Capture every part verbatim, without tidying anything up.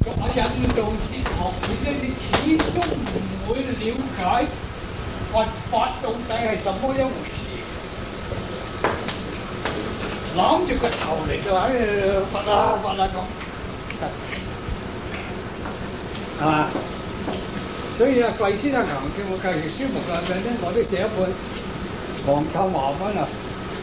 讀下印度哲學史咧，你始終唔會了解佛法到底係什麼一回事。攬住個頭嚟就話誒佛啊佛啊咁，係嘛？所以啊，季先生強叫我介紹書目嘅咧，我都寫一本黃透華文啊，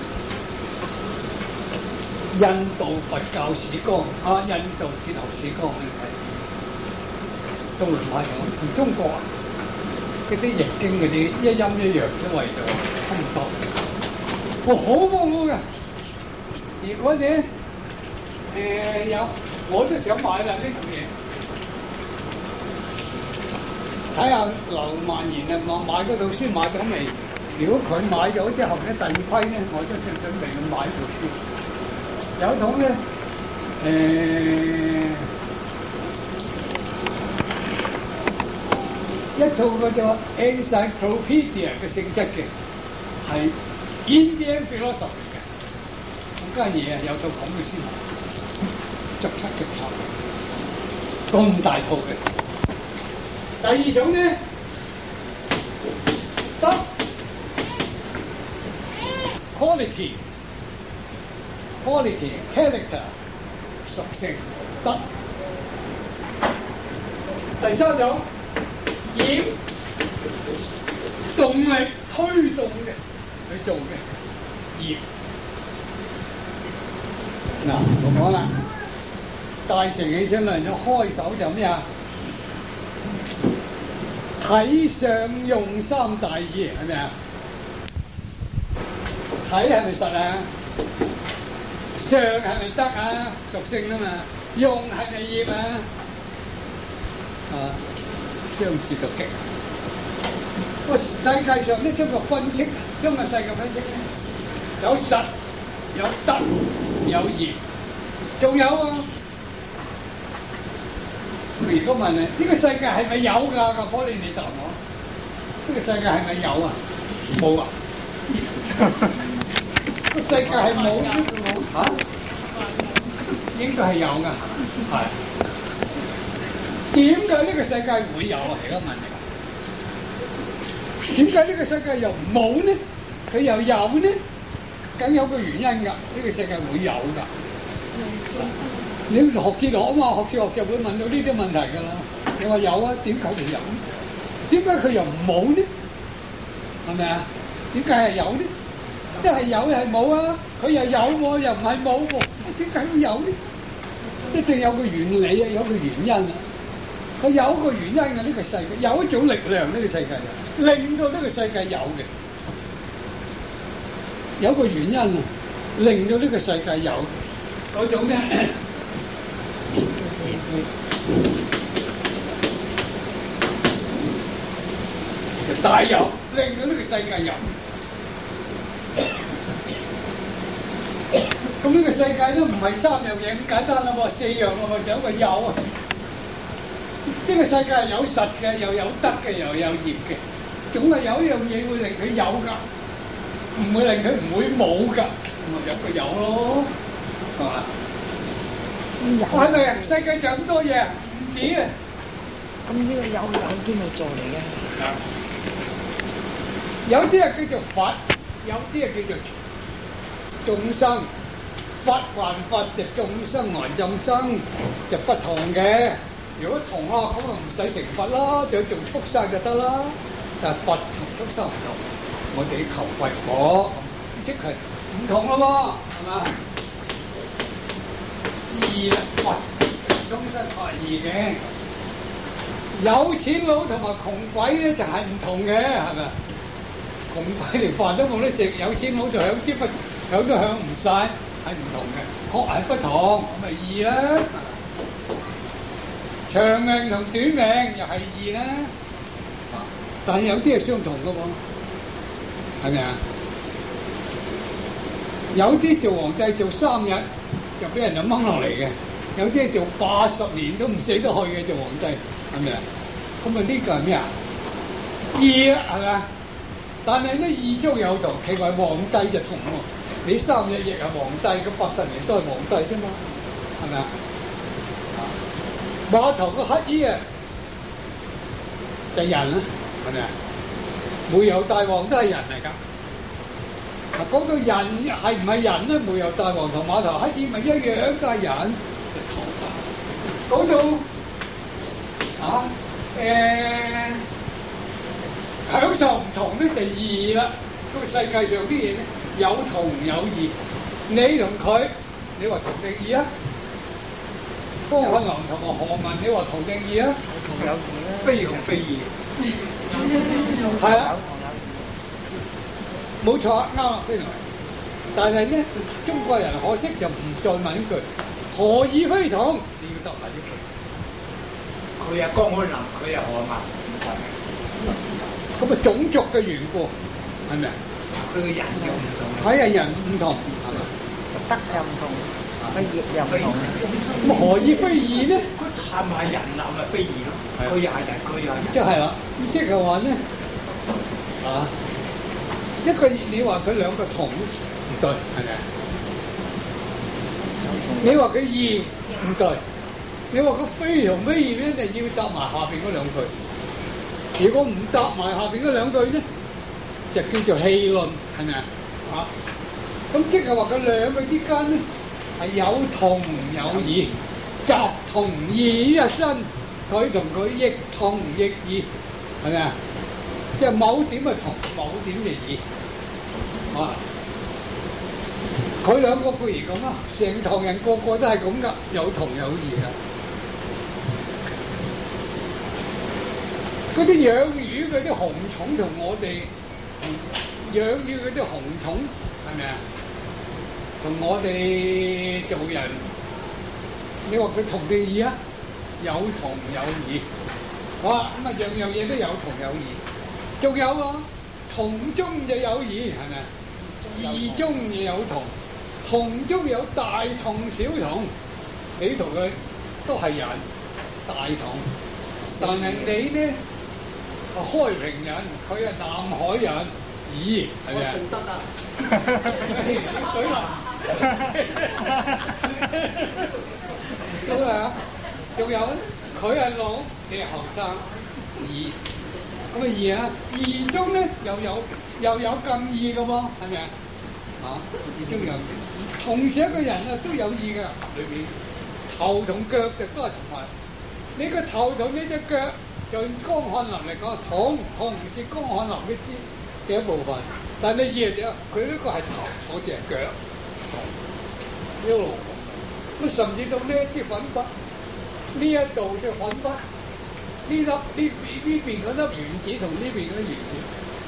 印度佛教史綱啊，印度哲學史綱你睇，中唔係同中國嗰啲譯經嗰啲一陰一陽嘅味道差唔多。我好豐富嘅，如果你誒、呃、有，我都想買啦呢套嘢。睇下劉萬言啊，買買嗰套書買咗未？如果佢買咗之後咧，第二批咧，我都正準備去買套書。有一套咧，誒、呃、一套叫做 Encyclopedia 嘅性質嘅，係 Indian philosophy 嘅。咁間嘢啊，有套咁嘅書，逐輯逐輯，咁大套嘅。第二種咧，得 quality quality character 屬性得。第三種業動力推動嘅去做嘅業。嗱，我講啦，大成起身啦，就開手就咩啊？體上用三大義係咪啊？體係咪實啊？上係咪得啊？屬性啊嘛。用係咪業啊？啊，相似就激。個世界上呢，將個分析，將個世界分析咧，有實，有得，有業，仲有啊。如果問你呢、這個世界係咪有㗎？個科你你答我，呢、這個世界係咪有啊？冇啊！個世界係冇嚇，應該係有㗎。係點解呢個世界會有啊？而家問你，點解呢個世界又冇呢？佢又有呢？梗有個原因㗎。呢、這個世界會有㗎。你學哲學啊嘛，學哲學就會問到呢啲問題㗎啦。你話有啊，點解會有？點解佢又冇呢？係咪啊？點解係有呢？一係有一係冇啊！佢又有喎，又唔係冇喎，點解會有呢？一定有個原理啊，有個原因啊。佢有個原因嘅呢個世界，有一種力量呢個世界令到呢個世界有嘅，有個原因啊，令到呢個世界有嗰種咧。大有令到呢個世界有，咁呢個世界都唔係三樣嘢咁簡單啦喎，四樣啦喎，就有一個有啊。呢個世界係有實嘅，又有得嘅，又有業嘅，總係有一樣嘢會令佢有㗎，唔會令佢唔會冇㗎，咁咪有個有咯，係嘛？我喺度人世界就咁多嘢，唔止啊！ 咁呢個有有邊度做嚟嘅？ 有啲係叫做佛，有啲係叫做眾生。佛還佛，就眾生還眾生，就不同嘅。如果同咯，咁啊唔使成佛啦，就做畜生就得啦。但係佛同畜生唔同，我哋求佛果，即係唔同咯喎，係嘛？異啦，佛眾生係異嘅。有錢佬同埋窮鬼咧就係唔同嘅，係咪？窮鬼連飯都冇得食，有錢佬就享之不享都享唔晒，係唔同嘅，確係不同，咁咪異啦。長命同短命又係異啦，但係有啲係相同嘅喎，係咪啊？有啲做皇帝做三日就俾人就掹落嚟嘅，有啲係做八十年都唔死得去嘅做皇帝，係咪啊？咁啊呢個係咩啊？異啊，係咪啊？但係咧異中有同，其為皇帝就同喎。你三日亦係皇帝，咁八十年都係皇帝啫嘛，係咪啊？ 碼頭個乞衣啊，就係人啦，係咪啊？煤油大王都係人嚟㗎。嗱，講到人係唔係人咧？煤油大王同碼頭乞衣咪一樣都係人。講到啊誒、呃、享受唔同咧，就異啦。個世界上啲嘢咧有同有異，你同佢，你話同定異啊？方漢林同埋何文，你話同定異啊？ 有同有異啦， 非同非異。 係啊，冇錯，啱啦，非同。但係咧，中國人可惜就唔再問一句何以非同，你要答埋呢句。 佢係江漢林，佢係何文， 咁啊種族嘅緣故係咪啊？ 佢嘅人又唔同。 睇下人唔同係咪？ 德又唔同，個業又唔同。 咁何以非異咧？ 佢係咪人啊？咪非異咯。佢又係人，佢又係人。 即係啦，即係話咧啊，一個你話佢兩個同唔對係咪啊？你話佢異唔對，你話佢非同非異咧，就要搭埋下邊嗰兩句。如果唔搭埋下邊嗰兩句咧，就叫做戲論，係咪啊？啊，咁即係話佢兩個之間咧係有同有異，集同異於一身，佢同佢亦同亦異，係咪啊？即係某點係同，某點就異，啊！佢兩個固然咁啦，成堂人個個都係咁噶，有同有異噶。嗰啲養魚嗰啲紅蟲同我哋養魚嗰啲紅蟲係咪啊？同我哋做人，你話佢同定異啊？有同有異，哇！咁啊樣樣嘢都有同有異。仲有啊，同中就有異，係咪啊？異中亦有同，同中有大同小同。你同佢都係人，大同，但係你咧係開平人，佢係南海人，咦？係咪啊？ 順德啊！ 舉例，咁啊，仲有佢係老，你係後生，咦？咁啊異啊，異中咧又有又有咁異嘅喎，係咪啊？啊，異中有異，同時一個人啊都有異嘅，裏面頭同腳就都係同埋。你個頭同呢隻腳，就江漢林嚟講，同同是江漢林嘅之嘅一部分，但係異點，佢呢個係頭，嗰隻係腳，一路咁，甚至到呢一啲粉筆，呢一度嘅粉筆。呢粒呢邊呢邊嗰粒原子同呢邊嗰粒原子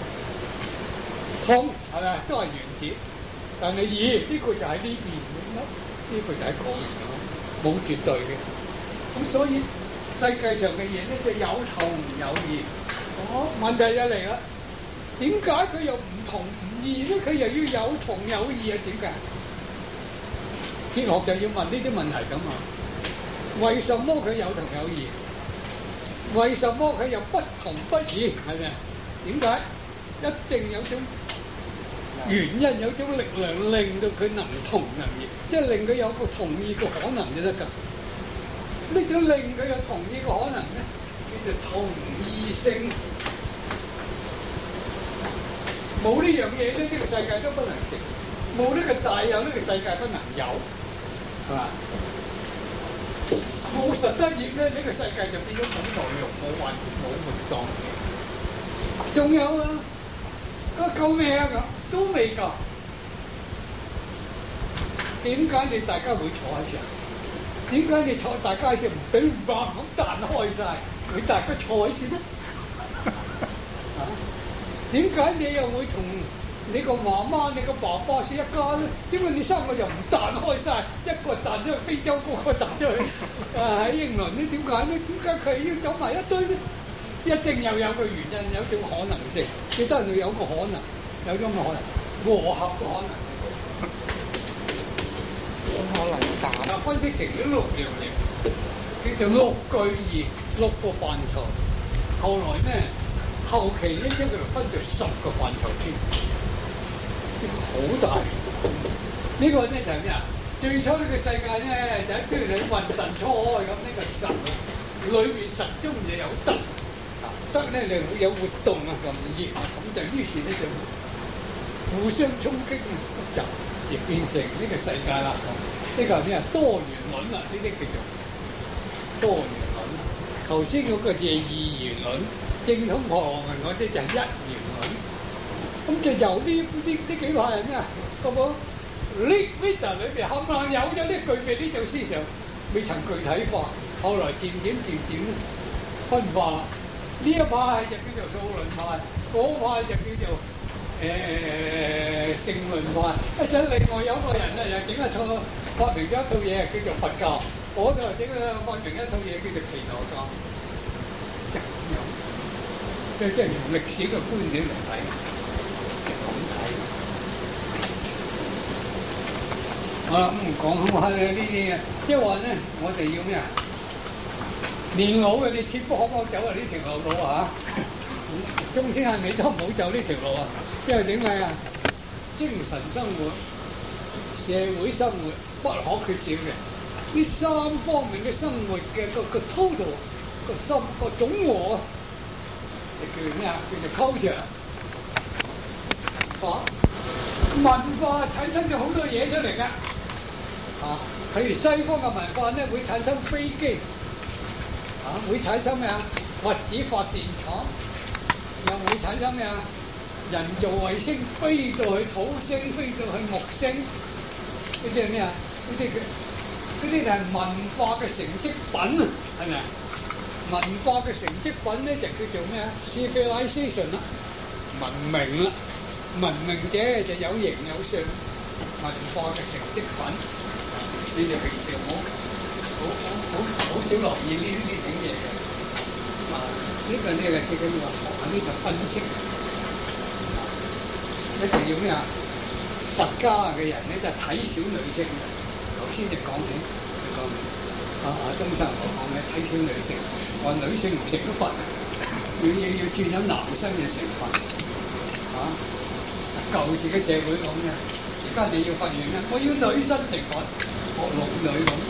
通係咪都係原子？但係異呢個就喺呢邊嗰粒，呢個就喺嗰邊咯，冇絕對嘅。咁所以世界上嘅嘢咧就有同有異。哦，問題就嚟啦，點解佢又唔同唔異咧？佢又要有同有異啊？點解？哲學就要問呢啲問題㗎嘛？為什麼佢有同有異？為什麼佢又不同不異？係咪啊？點解？一定有種原因，有種力量令到佢能同能異，即係令佢有個同異嘅可能就得㗎。呢種令佢有同異嘅可能咧，叫做同異性。冇呢樣嘢咧，呢個世界都不能成；冇呢個大有，呢個世界不能有，係嘛？冇實質業咧，呢、這個世界就變咗冇內容、冇運、冇活動。仲有啊，啊夠未啊？咁都未夠。點解你大家會坐喺度？點解你坐大家喺度唔俾白咁彈開晒？你大家坐喺度咧？啊？點解你又會同你個媽媽、你個爸爸是一家咧？點解你三個又唔彈開晒？一個彈咗去非洲，嗰個彈咗去啊喺英倫咧？點解咧？點解佢要走埋一堆咧？一定又有個原因，有種可能性，亦都係有個可能，有種可能和合嘅可能。 可能打啊，分析成咗六樣嘢，叫做六句義，六個範疇。後來咧，後期咧將佢哋分咗十個範疇添，好大。呢個咧就係咩啊？ 最初呢個世界咧就喺譬如你混沌初開咁，呢個實裏面實中就有德，德咧就會有活動啊，咁熱啊，咁就於是咧就互相衝擊啊，複雜，亦變成呢個世界啦。呢個係咩啊？多元論啊，呢啲叫做多元論。頭先嗰個就係二元論，正統學問嗰啲就係一元論。咁就由呢呢呢幾派人啊，個個呢呢就裏邊冚唪唥有咗呢具備呢種思想，未曾具體化，後來漸漸漸漸分化。呢一派就叫做數論派，嗰派就叫做誒性論派。一陣另外有個人咧又整一套發明咗一套嘢叫做佛教，嗰度整咧發明一套嘢叫做耆那教。即係即係用歷史嘅觀點嚟睇，咁睇。好啦，咁講下呢啲嘢，即係話咧，我哋要咩啊？年老嘅你切不可可走啊！呢條路路啊，中青係你都唔好走呢條路啊！因為點解啊？精神生活、社會生活不可缺少嘅，呢三方面嘅生活嘅個個 total 個心個總和啊，叫咩啊？叫做 culture 啊！文化產生咗好多嘢出嚟㗎，啊！譬如西方嘅文化咧，會產生飛機。啊！會產生咩啊？核子發電廠，又會產生咩啊？人造衛星飛到去土星，飛到去木星，呢啲係咩啊？呢啲嘅呢啲就係文化嘅成績品啊，係咪啊？文化嘅成績品咧就叫做咩啊 ？civilization 啦，文明啦，文明者就有形有相，文化嘅成績品，你哋平時好好好好好少留意呢呢種嘢嘅，啊呢個呢個最緊要學下呢個分析，一定要咩啊？佛家嘅人咧就睇小女性嘅，頭先就講起講啊啊中山我講嘅睇小女性，話女性唔食得佛，要要要轉咗男生嘅成分，啊舊時嘅社會咁嘅，而家你要發現咧，我要女生成佛，學龍女咁。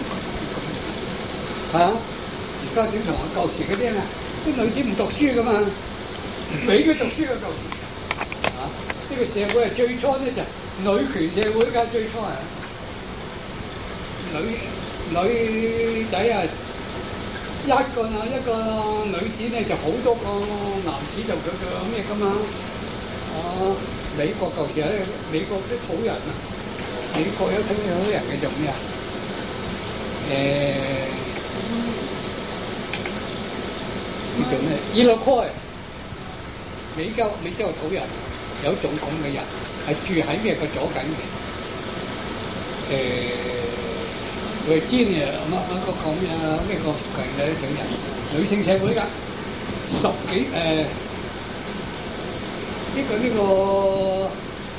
係啊！而家點同我舊時嗰啲啊？啲女子唔讀書噶嘛，唔俾佢讀書嘅舊時。啊！呢、這個社會係最初咧就女權社會㗎，最初係女女仔啊，一個啊一個女子咧就好多個男子就佢佢咩㗎嘛？啊！美國舊時咧，美國啲土人啊，美國有土有人嘅做咩啊？誒。叫做咩？伊洛開美洲美洲土人有種咁嘅人係住喺咩個左近嘅？誒，維珍啊乜乜個講咩啊？咩個附近嘅一種人，女性社會㗎，十幾誒呢個呢個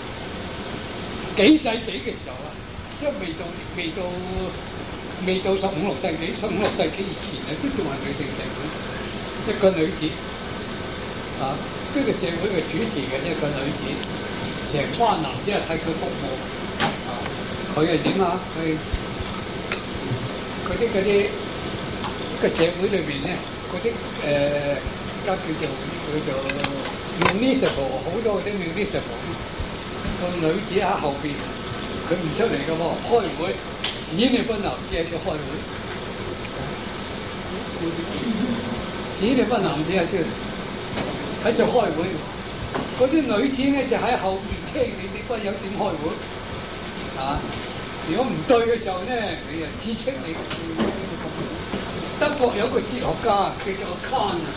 幾世紀嘅時候啊，即係未到未到未到十五六世紀，十五六世紀以前啊，都仲係女性社會。一個女子啊，呢、這個社會嘅主持嘅一個女子，成班男子係替佢服務啊。佢係點啊？佢佢啲嗰啲個社會裏邊咧，嗰啲誒而家叫做叫做 municipal 好多嗰啲 municipal 個女子喺後邊，佢唔出嚟嘅喎，開會，只你班男子喺度開會。只你班男子喺度喺度開會，嗰啲女子咧就喺後邊聽你哋班友點開會啊！如果唔對嘅時候咧，你就指出你。德國有個哲學家叫做康啊，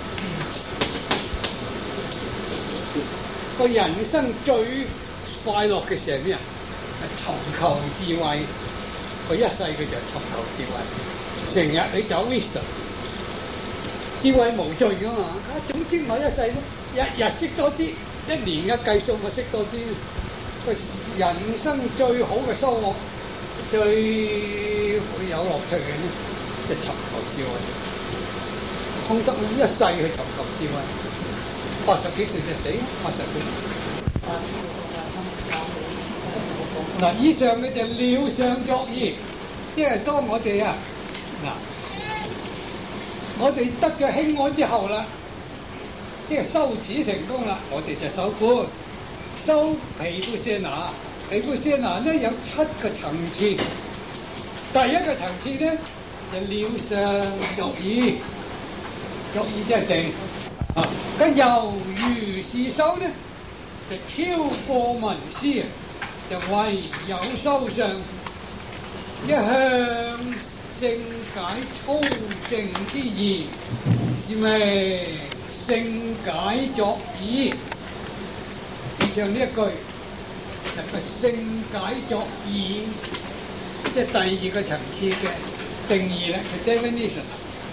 個人生最快樂嘅時係咩啊？係尋求智慧，佢一世佢就尋求智慧，成日你走 wisdom。智慧無盡噶嘛，啊總之我一世咯，日日識多啲，一年嘅計數我識多啲，個人生最好嘅收穫，最會有樂趣嘅咧，即係尋求智慧。康德一世去尋求智慧，八十幾歲就死，八十歲。 嗱，以上嘅就了相作意，即係當我哋啊嗱，我哋得咗輕安之後啦，即係修止成功啦，我哋就修觀，修毗缽舍那。毗缽舍那咧有七個層次，第一個層次咧就了相作意，作意即係定啊。咁由如是修咧，就超過聞思啊，就唯有修相，一向性解粗淨之意，是為性解作意。以上呢一句就係性解作意，即係第二個層次嘅定義啦，係 definition。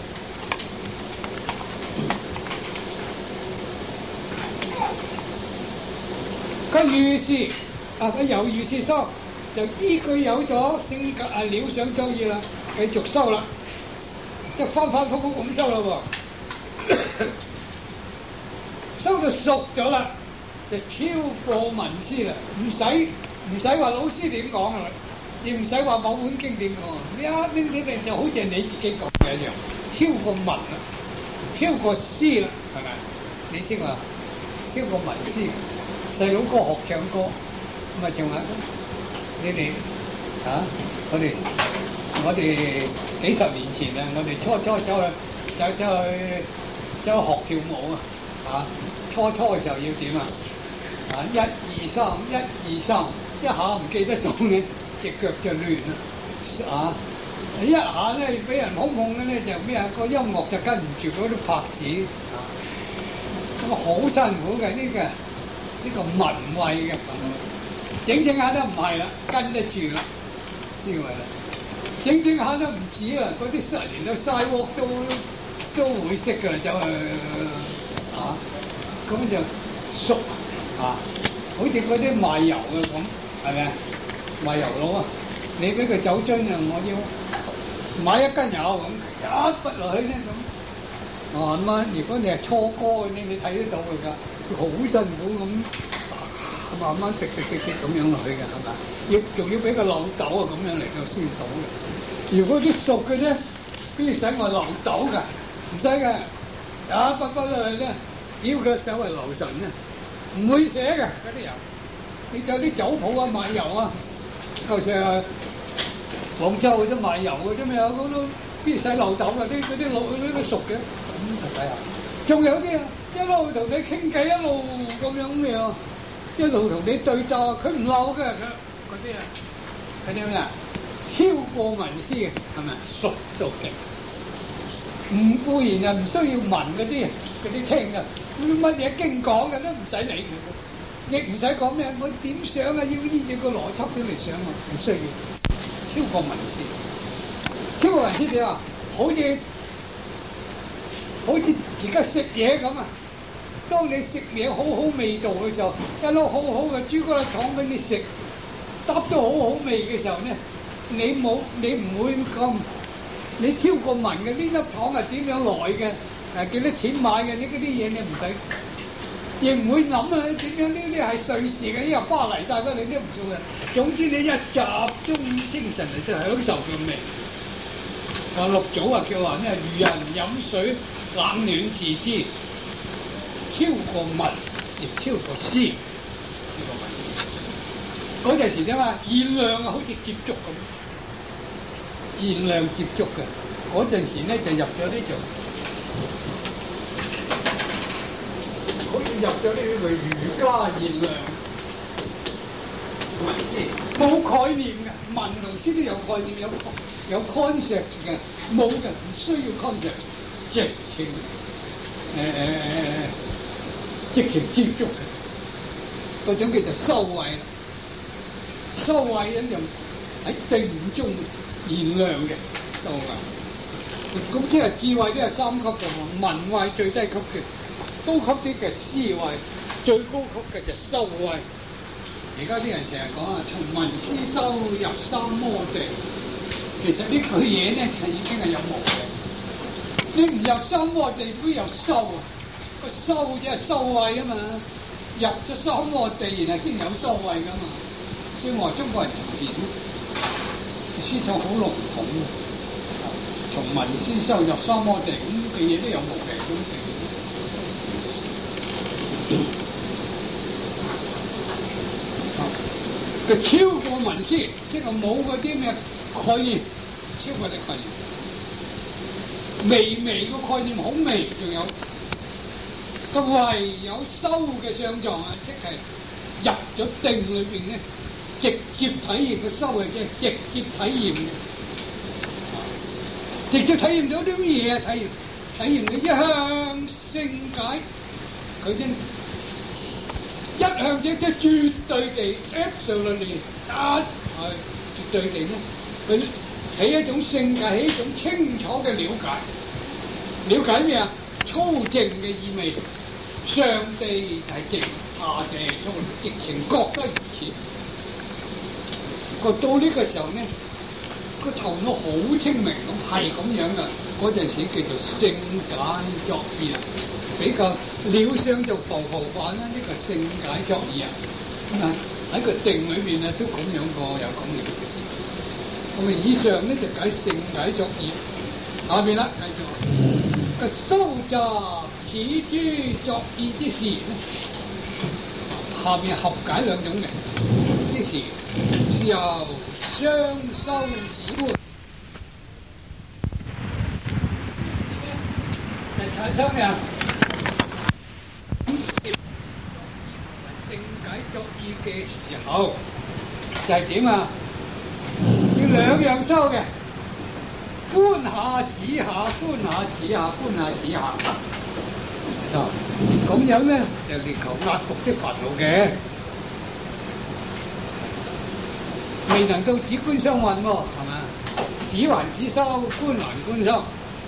佢如是啊，佢有如是修，就依據有咗性格啊了相作意啦，繼續修啦，即係翻翻覆覆咁修啦喎，修到熟咗啦，就超過聞思啦，唔使唔使話老師點講啦，亦唔使話某本經點講，你一拎起嚟就好似係你自己講嘅一樣，超過聞啦，超過思啦，係咪？你先話超過聞思。細佬哥學唱歌，咁啊仲有你哋啊！我哋我哋幾十年前啊，我哋初初走去走走去走去學跳舞啊！啊，初初嘅時候要點啊？啊，一二三，一二三，一下唔記得數嘅，隻腳就亂啦！啊，一下咧俾人控控咧就咩啊？個音樂就跟唔住嗰啲拍子，咁啊好辛苦嘅呢個。呢個文慧嘅，整整下都唔係啦，跟得住啦，思維啦，整整下都唔止啊！嗰啲十年到嘥鑊都都會識㗎啦，就係啊，咁就熟啊，好似嗰啲賣油嘅咁，係咪啊？賣油佬啊，你俾佢酒樽啊，我要買一斤油咁，一筆落去咧咁，慢慢如果你係初哥嗰啲，你睇得到佢㗎。好辛苦咁，慢慢滴滴滴滴咁樣落去嘅，係咪？要仲要俾個漏斗啊咁樣嚟到先到嘅。如果啲熟嘅啫，邊使我漏斗㗎？唔使嘅，一筆筆落去咧，只要佢稍為留神咧，唔會寫嘅嗰啲油。你有啲酒鋪啊賣油啊，舊時啊廣州嗰啲賣油嘅啫嘛，嗰都邊使漏斗㗎？啲嗰啲老嗰啲熟嘅，咁就睇下。仲有啲啊！一路同你傾偈，一路咁樣咩啊？一路同你對答，佢唔嬲嘅，佢嗰啲啊，嗰啲咩啊？超過聞思嘅，係咪熟熟嘅？唔固然啊，唔需要聞嗰啲，嗰啲聽嘅，乜嘢經講嘅都唔使理佢，亦唔使講咩，我點想啊？要依住個邏輯點嚟想啊？唔需要。超過聞思，超過聞思點啊？好似好似而家食嘢咁啊！當你食嘢好好味道嘅時候，一攞好好嘅朱古力糖俾你食，搭到好好味嘅時候咧，你冇你唔會咁，你超過聞嘅呢粒糖係點樣來嘅？誒幾多錢買嘅？呢嗰啲嘢你唔使，亦唔會諗啊點樣呢啲係瑞士嘅，呢個巴黎大家你都唔做嘅。總之你一集中精神嚟就享受佢味。話六祖啊叫話咩？如人飲水，冷暖自知。超過聞，亦超過思。超過聞，嗰陣時點啊？現量啊，好似接觸咁，現量接觸嘅嗰陣時咧，就入咗呢種，好似入咗呢個儒家現量。聞思冇概念嘅，聞同思都有概念，有有 concept 嘅，冇嘅唔需要 concept， 直情誒誒誒誒。直情接觸嘅嗰種叫做修慧啦，修慧咧就喺定中現量嘅修慧。咁即係智慧都係三級嘅喎，聞慧最低級嘅，高級啲嘅思慧，最高級嘅就修慧。而家啲人成日講啊，從聞思修入三摩地，其實呢句嘢咧係已經係有毛病。你唔入三摩地，邊有修啊？個修即係修慧啊嘛，入咗三摩地，然後先有修慧噶嘛。 所以我中國人從前思想好籠統嘅，從文思修入三摩地，咁嘅嘢都有無嘅咁嘅。佢超過文思，即係冇嗰啲咩概念，超過啲概念，微微個概念好微，仲有個唯有修嘅相狀啊，即係入咗定裏邊咧，直接體驗個修係即係直接體驗嘅，直接體驗到啲乜嘢啊？體驗體驗嘅一向性解，佢先一向即係絕對地 absolutely 一係絕對地咧，佢起一種性解，起一種清楚嘅了解，了解咩啊？粗淨嘅意味。上地係靜，下地係粗，直情覺得如此。個到呢個時候咧，個頭腦好清明咁，係咁樣噶。嗰陣時叫做性解作意啊，比較了相就浮浮泛啦。呢、這個性解作意啊，啊喺個定裏邊啊都咁樣個有咁樣嘅事。咁啊以上咧就解性解作意，下邊啦繼續個收集。此諸作意之時咧，下面合解兩種嘅，之時是由雙修止觀嚟產生嘅。性解作意嘅時候就係點啊？要兩樣修嘅，觀下止下，觀下止下，觀下止下。就咁樣咧，就力求壓服啲煩惱嘅，未能到止觀雙運喎，係嘛？止還止修，觀還觀修。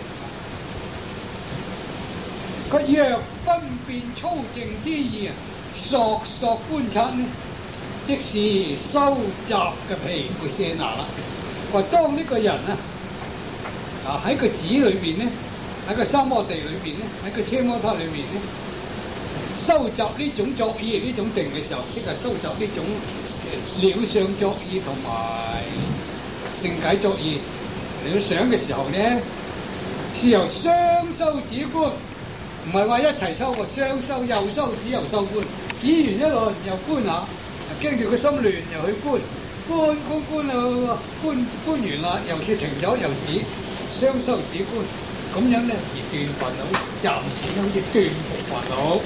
佢若分辨粗淨之意啊，索索觀察呢，即是收集嘅皮會卸拿啦。話當呢個人啊，啊喺個止裏邊咧。喺個三摩地裏邊咧，喺個奢摩他裏面咧，收集呢種作意、呢種定嘅時候，即係收集呢種了相作意同埋性解作意嚟到想嘅時候咧，是由雙修止觀，唔係話一齊修個雙修，又修止又修觀，止完一路又觀下，驚住個心亂又去觀，觀觀觀啊觀觀完啦，又是停咗又止，雙修止觀。咁樣咧而斷煩惱，暫時好似斷伏煩惱。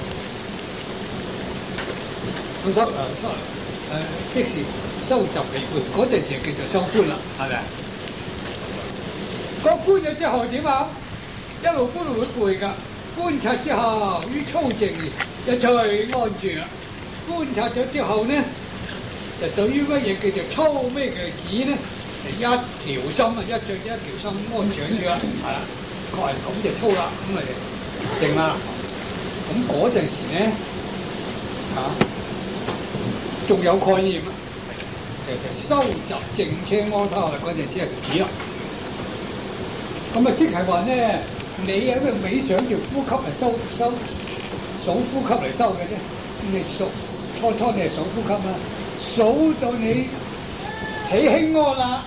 咁收誒收誒，即是收集皮觀，嗰陣時叫做收觀啦，係咪啊？個觀咗之後點啊？一路觀路會背㗎，觀察之後於粗淨一隨安住啦。觀察咗之後咧，就對於乜嘢叫做粗咩嘅止咧？一條心啊，一著一條心安長住啦，係啦。確係咁就粗啦，咁咪靜啦。咁嗰陣時咧，嚇、啊、仲有概念啊，其實收集淨奢摩他啦，嗰陣時係止啦。咁啊，即係話咧，你喺度尾想住呼吸嚟收收數呼吸嚟收嘅啫。你數初初你係數呼吸啦，數到你起輕安啦，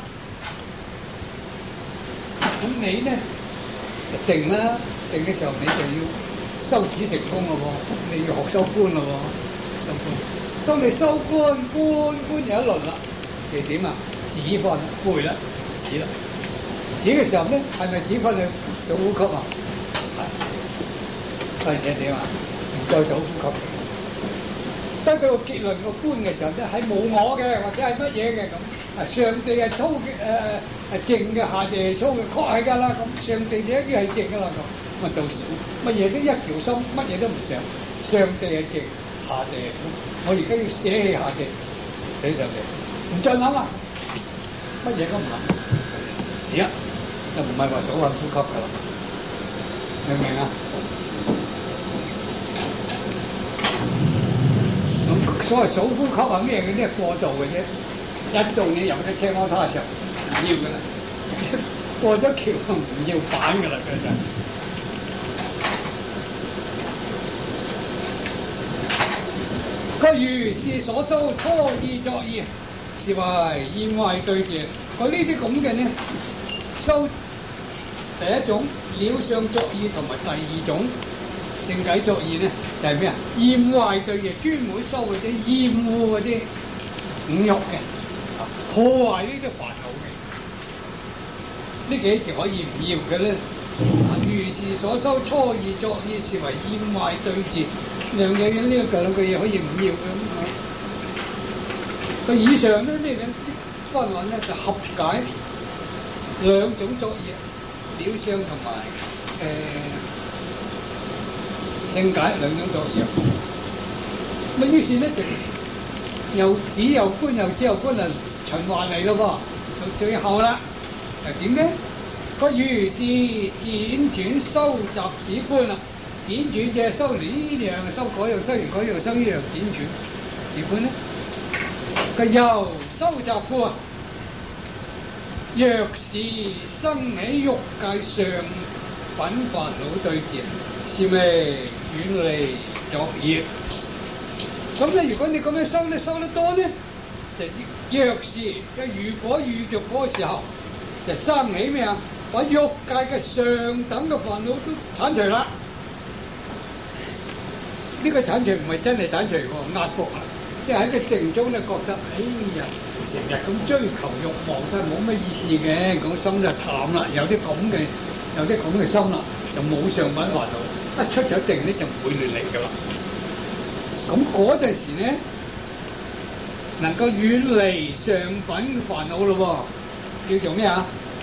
咁你咧？定啦，定嘅時候你就要修止成功咯喎，你要學修觀咯喎，修觀。當你修觀觀觀有一輪啦，你點啊？止翻背啦，止啦。止嘅時候咧，係咪止翻你數呼吸啊？係。或者點啊？唔再數呼吸。得到個結論個觀嘅時候咧，係冇我嘅，或者係乜嘢嘅咁。啊，上地係粗嘅，誒誒係靜嘅，下地係粗嘅，確係㗎啦。咁上地就一啲係靜㗎啦咁。咁啊到時乜嘢都一條心，乜嘢都唔想。上地係靜，下地係粗。我而家要捨棄下地，捨上地，唔再諗啦，乜嘢都唔諗。而家就唔係話數下呼吸㗎啦，明唔明啊？所謂數呼吸係咩嘅啫？過渡嘅啫。一到你入咗奢摩他嘅時候，唔要㗎啦。過咗橋唔要板㗎啦，佢就。佢如是所修初意作意， 是為厭壞對治。佢呢啲咁嘅呢，修第一種了相作意同埋第二種性解作意呢，就係咩啊？厭壞對治，專門修嗰啲厭惡嗰啲五欲嘅，破壞呢啲煩惱嘅。呢幾條可以唔要嘅咧？如是所修初二作意，是為厭壞對治。兩樣嘢呢個兩個嘢可以唔要嘅。佢以上咧呢兩方案咧就合解兩種作意，了相同埋誒性解兩種作意。咁於是咧就又止又觀，又止又觀啊，循環嚟咯噃。到最後啦，係點咧？佢如是輾轉收集止觀啦，輾轉就係修呢樣，修嗰樣，修完嗰樣，修呢樣，輾轉止觀咧。佢又收集觀，若是生起欲界上品煩惱對治，是為遠離作業。咁咧，如果你咁樣收咧，收得多咧，就若是嘅如果遇着嗰個時候，就生起咩啊？把欲界嘅上等嘅煩惱都剷除啦。呢、這個剷除唔係真係剷除喎，壓服啊！即係喺個定中咧覺得，哎呀，成日咁追求慾望都係冇乜意思嘅，個心就淡啦，有啲咁嘅，有啲咁嘅心啦，就冇上品煩惱。一出咗定咧就唔會亂嚟噶啦。咁嗰陣時咧，能夠遠離上品煩惱咯喎，叫做咩啊？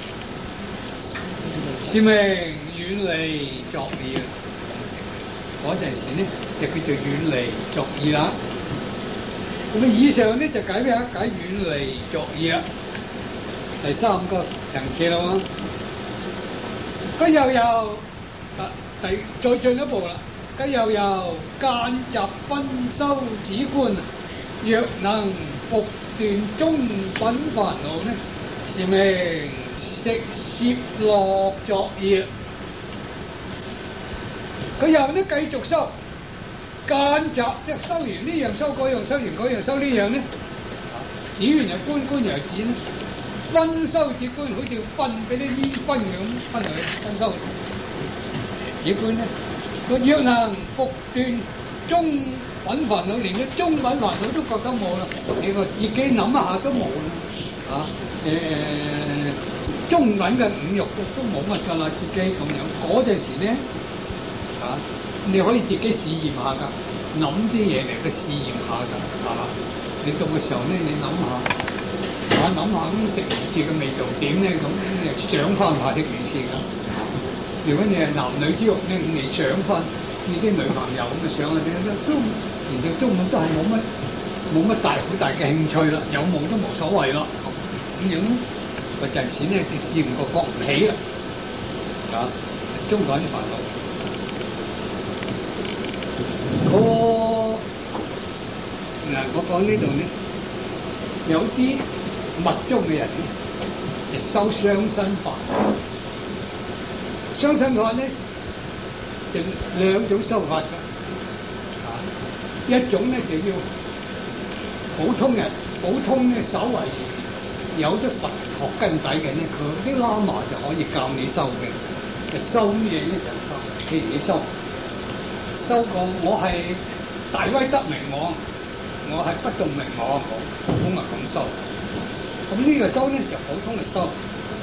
是名遠離作意。嗰陣時咧就叫做遠離作意啦。咁啊，以上咧就解咩啊？解遠離作意啦。第三個層次啦嘛。佢又有啊，第再進一步啦。佢又有間入分修止觀，若能伏斷中品煩惱呢，是名食攝樂作意。佢又咧繼續修間集，即係修完呢樣修嗰樣，修完嗰樣修呢樣咧，止完又觀，觀又止咧，分修止觀好似分俾啲煙分咁分落去分修止觀咧。佢若能伏斷中品煩惱，連個中品煩惱都覺得冇啦，你話自己諗一下都冇啦，啊誒、呃、中品嘅五欲都冇乜㗎啦，自己咁樣嗰陣時咧，啊你可以自己試驗下㗎，諗啲嘢嚟去試驗下㗎，係嘛？你到嘅時候咧，你諗下，啊諗下咁食完次嘅味道點咧，咁你想翻下食完次㗎。如果你係男女之欲咧，你想翻你啲女朋友咁啊想啊，你都連到中午都係冇乜冇乜大好大嘅興趣啦，有冇都冇所謂咯。咁樣嗰陣時咧，就自然個覺唔起啦。啊，中品煩惱，我嗱我講呢度咧，有啲密宗嘅人咧，就修雙身法。雙身法咧，就兩種修法嘅，啊，一種咧就要普通人，普通咧稍為有啲佛學根底嘅咧，佢啲喇嘛就可以教你修嘅，就修咩咧就修，譬如你修修個我係大威德明王，我係不動明王，普通係咁修，咁呢個修咧就普通嘅修。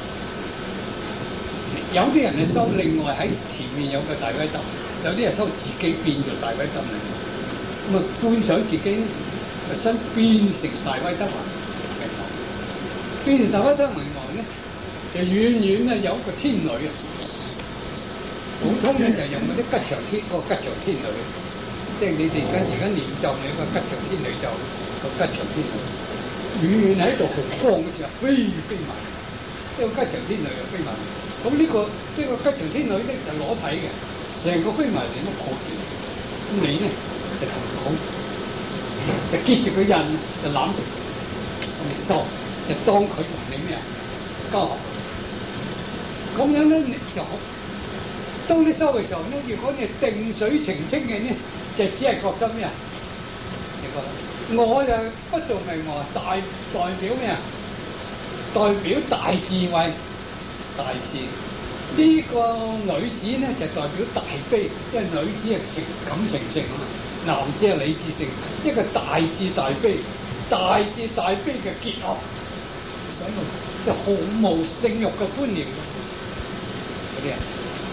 有啲人係修，另外喺前面有個大威德，有啲係修自己變做大威德嚟，咁啊觀想自己個身變成大威德明王，變成大威德明王咧，就遠遠咧有個天女啊，普通咧就用嗰啲吉祥天個吉祥天女，即係你哋而家而家念咒你個吉祥天女咒個吉祥天女，遠遠喺度紅光嗰時候飛飛埋，呢個吉祥天女就飛埋。咁呢、這個呢、這個吉祥天女咧就裸體嘅，成個飛埋嚟都抱住，咁你咧就同佢講，就結住個印，就攬住，咁你收，就當佢同你咩啊交合，咁樣咧你就好。當你收嘅時候咧，如果你係定水澄清嘅咧，就只係覺得咩啊？你覺得我就不做明話大代表咩啊？代表大智慧、大智。呢、這個女子咧就代表大悲，因為女子係情感情性啊嘛，男子係理智性。一個大智大悲，大智大悲嘅結合，想到就毫無性慾嘅觀念嗰啲人，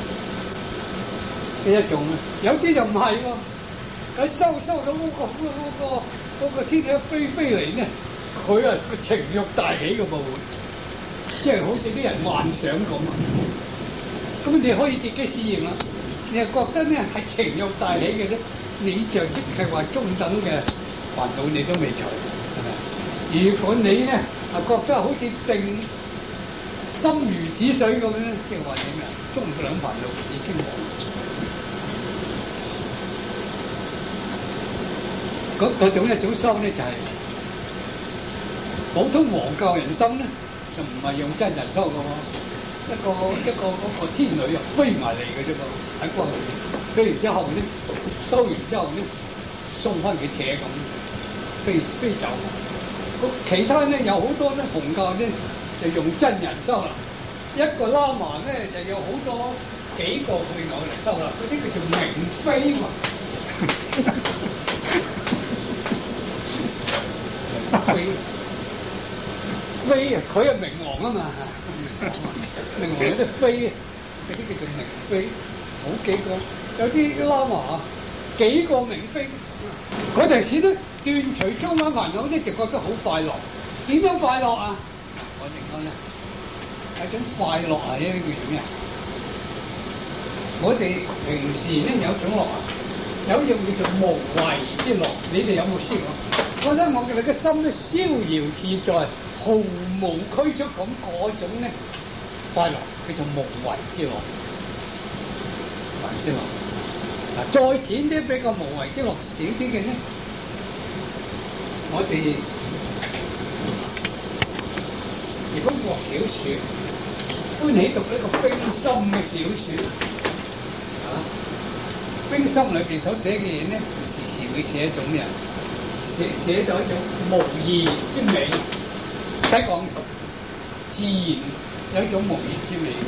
呢一種啊，有啲就唔係喎。喺收收到嗰、那個嗰、那個嗰、那個天氣飛飛嚟咧，佢啊個情慾大起嘅部分，即係好似啲人幻想咁啊。咁你可以自己試驗啦。你係覺得咧係情慾大起嘅咧，你就即係話中等嘅煩惱你都未除，係咪？如果你咧係覺得好似定心如止水咁咧，即係話你啊中兩煩惱已經冇。嗰嗰種一種修咧就係、是、普通黃教人心咧，就唔係用真人修嘅喎。一個一個嗰個天女啊飛埋嚟嘅啫噃，喺光裏邊飛完之後咧，收完之後咧，送翻佢扯咁飛飛走。其他咧有好多咧紅教咧就用真人修啦，一個喇嘛咧就有好多幾個配偶嚟修啦，嗰啲叫做明妃嘛。飛飛啊！佢係明王啊嘛，明王有啲妃啊，嗰啲叫做明妃，好幾個，有啲喇嘛幾個明妃。嗰陣時咧斷除中間煩惱咧，就覺得好快樂。點樣快樂啊？我哋講咧係種快樂係呢個樣啊！我哋平時咧有種樂啊，有一樣叫做無為之樂，你哋有冇試過？覺得我哋嘅心咧逍遙自在，毫無拘束咁嗰種咧快樂，叫做無為之樂。無為之樂嗱，再淺啲比較無為之樂少啲嘅咧，我哋如果讀小説，歡喜讀呢個冰心嘅小説啊，冰心裏邊所寫嘅嘢咧，時時會寫一種咩啊？寫寫咗一種無義之美，唔使講，自然有一種無義之美。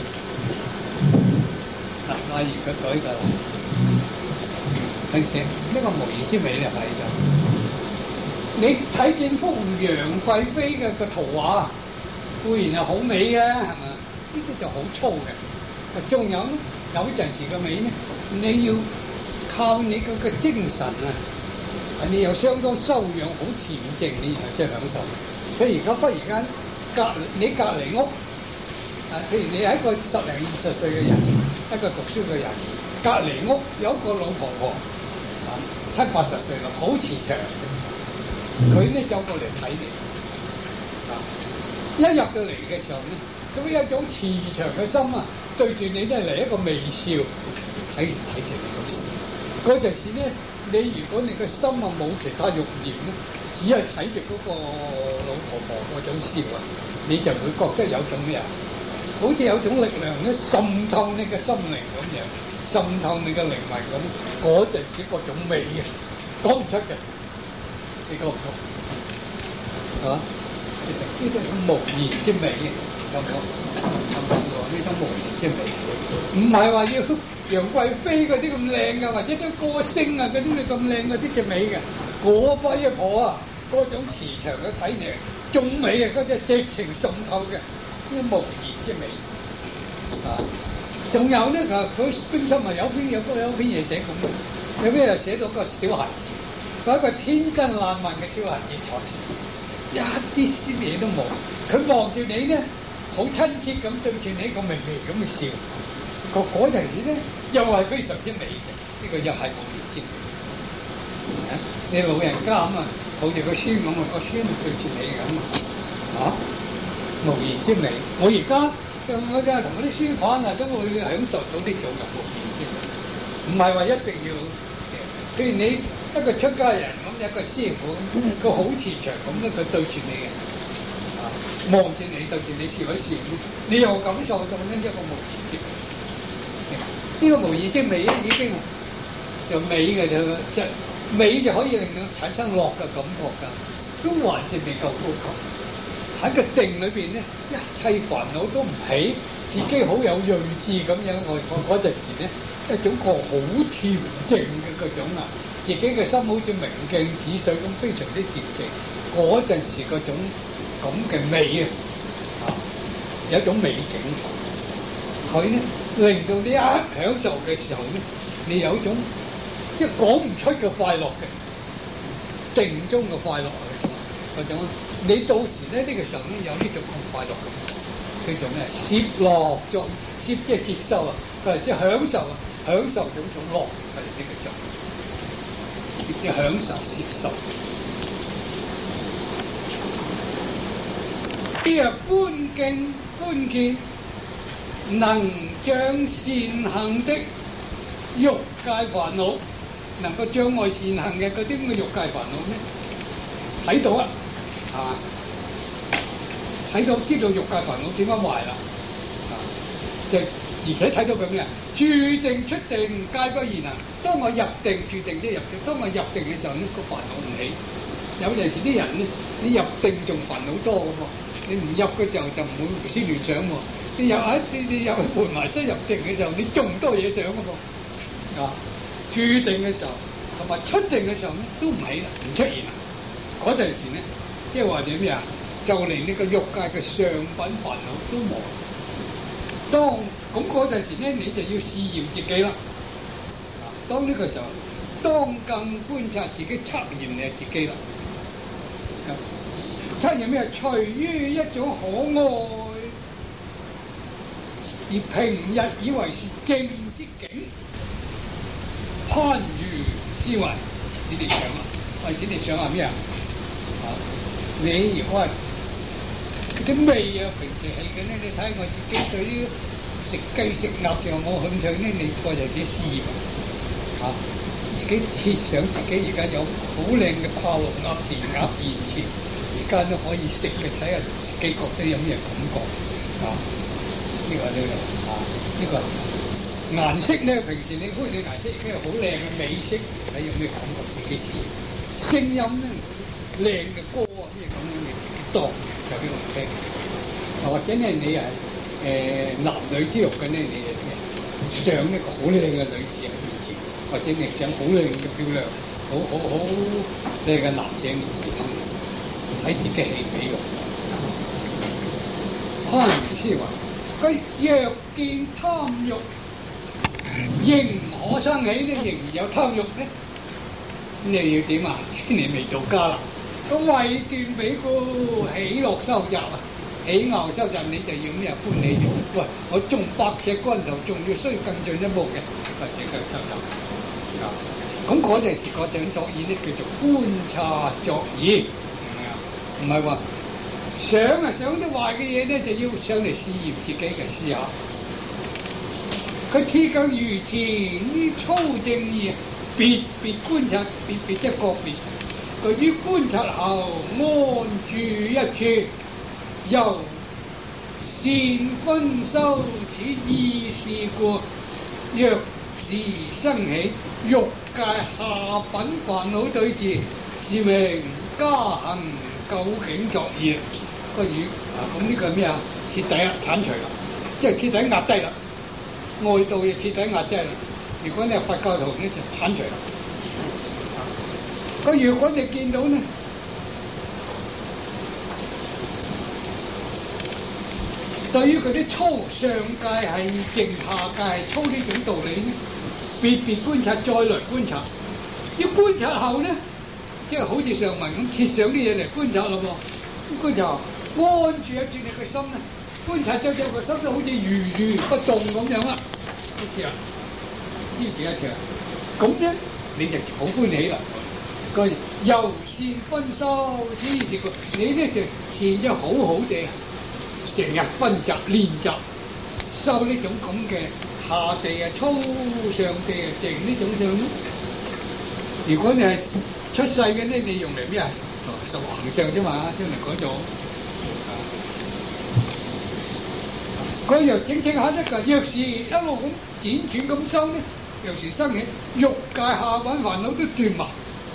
嗱，例如佢舉個，佢寫呢個無義之美就係就，你睇見幅楊貴妃嘅個圖畫，固然係好美嘅，係嘛？呢啲就好粗嘅。仲有有陣時嘅美咧，你要靠你嗰個精神啊！你又相當修養，好恬靜，你係真係享受。所以而家忽然間隔你隔離屋，啊，譬如你係一個十零二十歲嘅人，一個讀書嘅人，隔離屋有一個老婆婆，啊，七八十歲啦，好慈祥，佢咧走過嚟睇你，啊，一入到嚟嘅時候咧，咁一種慈祥嘅心啊，對住你都係嚟一個微笑，睇睇住你咁笑。嗰陣時咧。你如果你個心啊冇其他慾念咧，只係睇住嗰個老婆婆嗰種笑啊，你就會覺得有種咩啊？好似有種力量咧滲透你嘅心靈咁樣，滲透你嘅靈魂咁。嗰陣時嗰種美嘅講唔出嘅，你覺唔覺？啊？呢種無言之美嘅，有冇？有冇講呢種無言之美？唔係話要楊貴妃嗰啲咁靚嘅，或者啲歌星啊嗰啲你咁靚嗰啲嘅美嘅，嗰批一婆啊，嗰種慈祥嘅體力，仲美啊！嗰隻直情滲透嘅，呢無言之美啊！仲有咧，佢佢冰心啊，有篇有有篇嘢寫咁，有篇又寫到個小孩子，嗰一個天真爛漫嘅小孩子坐住，一啲啲嘢都冇，佢望住你咧，好親切咁對住你個微微咁嘅笑。個嗰陣時咧，又係非常之美嘅，呢、這個又係無言之美。你老人家咁啊，抱住個孫咁啊，個孫對住你咁啊，無言之美。我而家我真係同嗰啲孫講啊，都會享受到呢種嘅無言之美。唔係話一定要，譬如你一個出家人咁，一個師傅咁，佢好慈祥咁咧，佢對住你嘅，啊，望住你對住你笑一笑，你又感受到呢一個無言之美。呢個無言之美咧，已經就美嘅就即美就可以令到產生樂嘅感覺㗎，都還是未夠高級。喺個定裏邊咧，一切煩惱都唔起，自己好有睿智咁樣。我我嗰陣時咧，一種個好恬靜嘅嗰種啊，自己嘅心好似明鏡止水咁，非常之恬靜。嗰陣時嗰種咁嘅美啊，啊，有一種美景。佢咧令到你一享受嘅時候咧，你有一種即係講唔出嘅快樂嘅定中嘅快樂嗰種。你到時咧呢、這個時候咧有呢種咁快樂感，叫做咩？攝樂作攝即係接受啊，佢係即係享受啊，享受種種樂係呢個作，即係享受攝受。啲啊觀境觀見，能障善行的欲界煩惱，能夠障礙善行嘅嗰啲咁嘅欲界煩惱咧，睇到啊！啊！睇到知道欲界煩惱點樣壞啦，啊！即係而且睇到佢咩啊？住定出定皆不現行。當我入定住定即係入定，當我入定嘅時候呢，個煩惱唔起。有陣時啲人咧，你入定仲煩惱多嘅喎，你唔入嘅時候就唔會胡思亂想喎。你入喺你你入去盤埋身入定嘅時候，你仲多嘢想嘅噃。啊！住定嘅時候同埋出定嘅時候咧，都唔起啦，唔出現啦。嗰陣時咧。即係話點咩啊？就連呢個欲界嘅上品煩惱都冇。當咁嗰陣時咧，你就要試驗自己啦。當呢個時候，當更觀察自己，測驗你自己啦。測驗咩？隨於一種可愛而平日以為是正之境，番禺思維，使你想啦。喂，使你想下咩啊？你如果係啲味啊，平時係嘅咧，你睇我自己對於食雞食鴨就冇興趣咧，你個就自己試驗啊！自己設想自己而家有好靚嘅炮龍鴨、田鴨現前，而家都可以食嘅，睇下自己覺得有咩感覺啊？呢個呢個啊，呢個顏色咧，平時你開你顏色已經係好靚嘅美色，睇有咩感覺自己試驗。聲音咧。靚嘅歌啊，咩咁樣你自己當就俾我聽，或者咧你係誒、呃、男女之欲嘅咧，你誒想一個好靚嘅女子喺面前，或者你想好靚嘅漂亮、好好好靚嘅男仔面前咧，睇自己戲俾用。番禺思維，佢若見貪欲，仍可生起咧，仍然有貪欲咧，你要點啊？你未到家啦。個為斷彼故，喜樂收集啊！喜樂收集你就要咩啊？歡喜用。喂，我種百尺竿頭，仲要需更進一步嘅，或者佢收集。啊，咁嗰陣時嗰種作意咧叫做觀察作意，係咪啊？唔係話想啊想啲壞嘅嘢咧，就要上嚟試驗自己嘅思考。佢似更如前於粗正義，別別觀察，別別即係個別。佢於觀察後安住一處，由善分修此意事故，若是生起欲界下品煩惱對治，是名加行究竟作意。個語啊，咁呢個係咩啊？徹底啊，剷除啦，即係徹底壓低啦，外道亦徹底壓低啦。如果你係佛教徒咧，就剷除啦。個如果你見到呢，對於嗰啲粗上界係靜，下界係粗呢種道理呢，別別觀察，再來觀察。要觀察後呢，即係好似上文咁設想啲嘢嚟觀察咯喎。觀察安住一住你個心咧，觀察咗咗個心都好似如如不動咁樣啦。好似啊，呢幾一場，咁咧你就好歡喜啦。個由善分修此事故，你呢就善咗好好地成日分集練習修呢種咁嘅下地啊、粗上地啊、靜呢種上。如果你係出世嘅咧，你用嚟咩啊？受行相啫嘛，將嚟改造。佢又整整下一個，若是一路咁輾轉咁修咧，若是生起欲界下品煩惱都斷埋。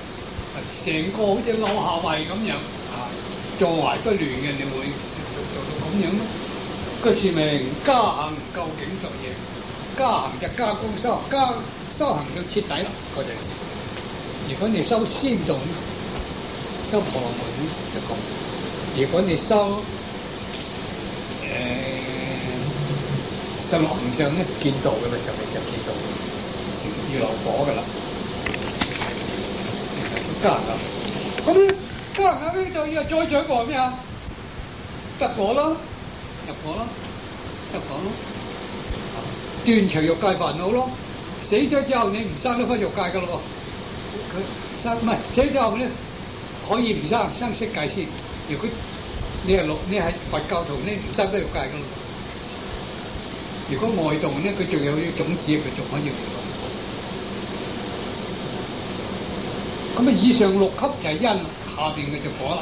成個好似落下位咁樣啊，坐懷不亂嘅，你會做做到咁樣咯。個是名加行究竟作嘢，加行就加功修，加修行到徹底啦嗰陣時。如果你修仙道，修婆羅門咧就咁；如果你修誒十六行相咧，見道嘅咪就係就見道，成如來果嘅啦。加行啊！咁咧加行呢度要再取過咩啊？得果咯，入果咯，得果咯，斷除欲界煩惱咯。死咗之後你唔生得翻欲界噶咯喎，佢生唔係死咗之後咧可以唔生，生色界先。如果你係六，你係佛教徒咧，唔生得欲界噶咯。如果外道咧，佢仲有啲種子，佢仲可以做。咁啊，以上六級就係因，下邊嘅就果啦。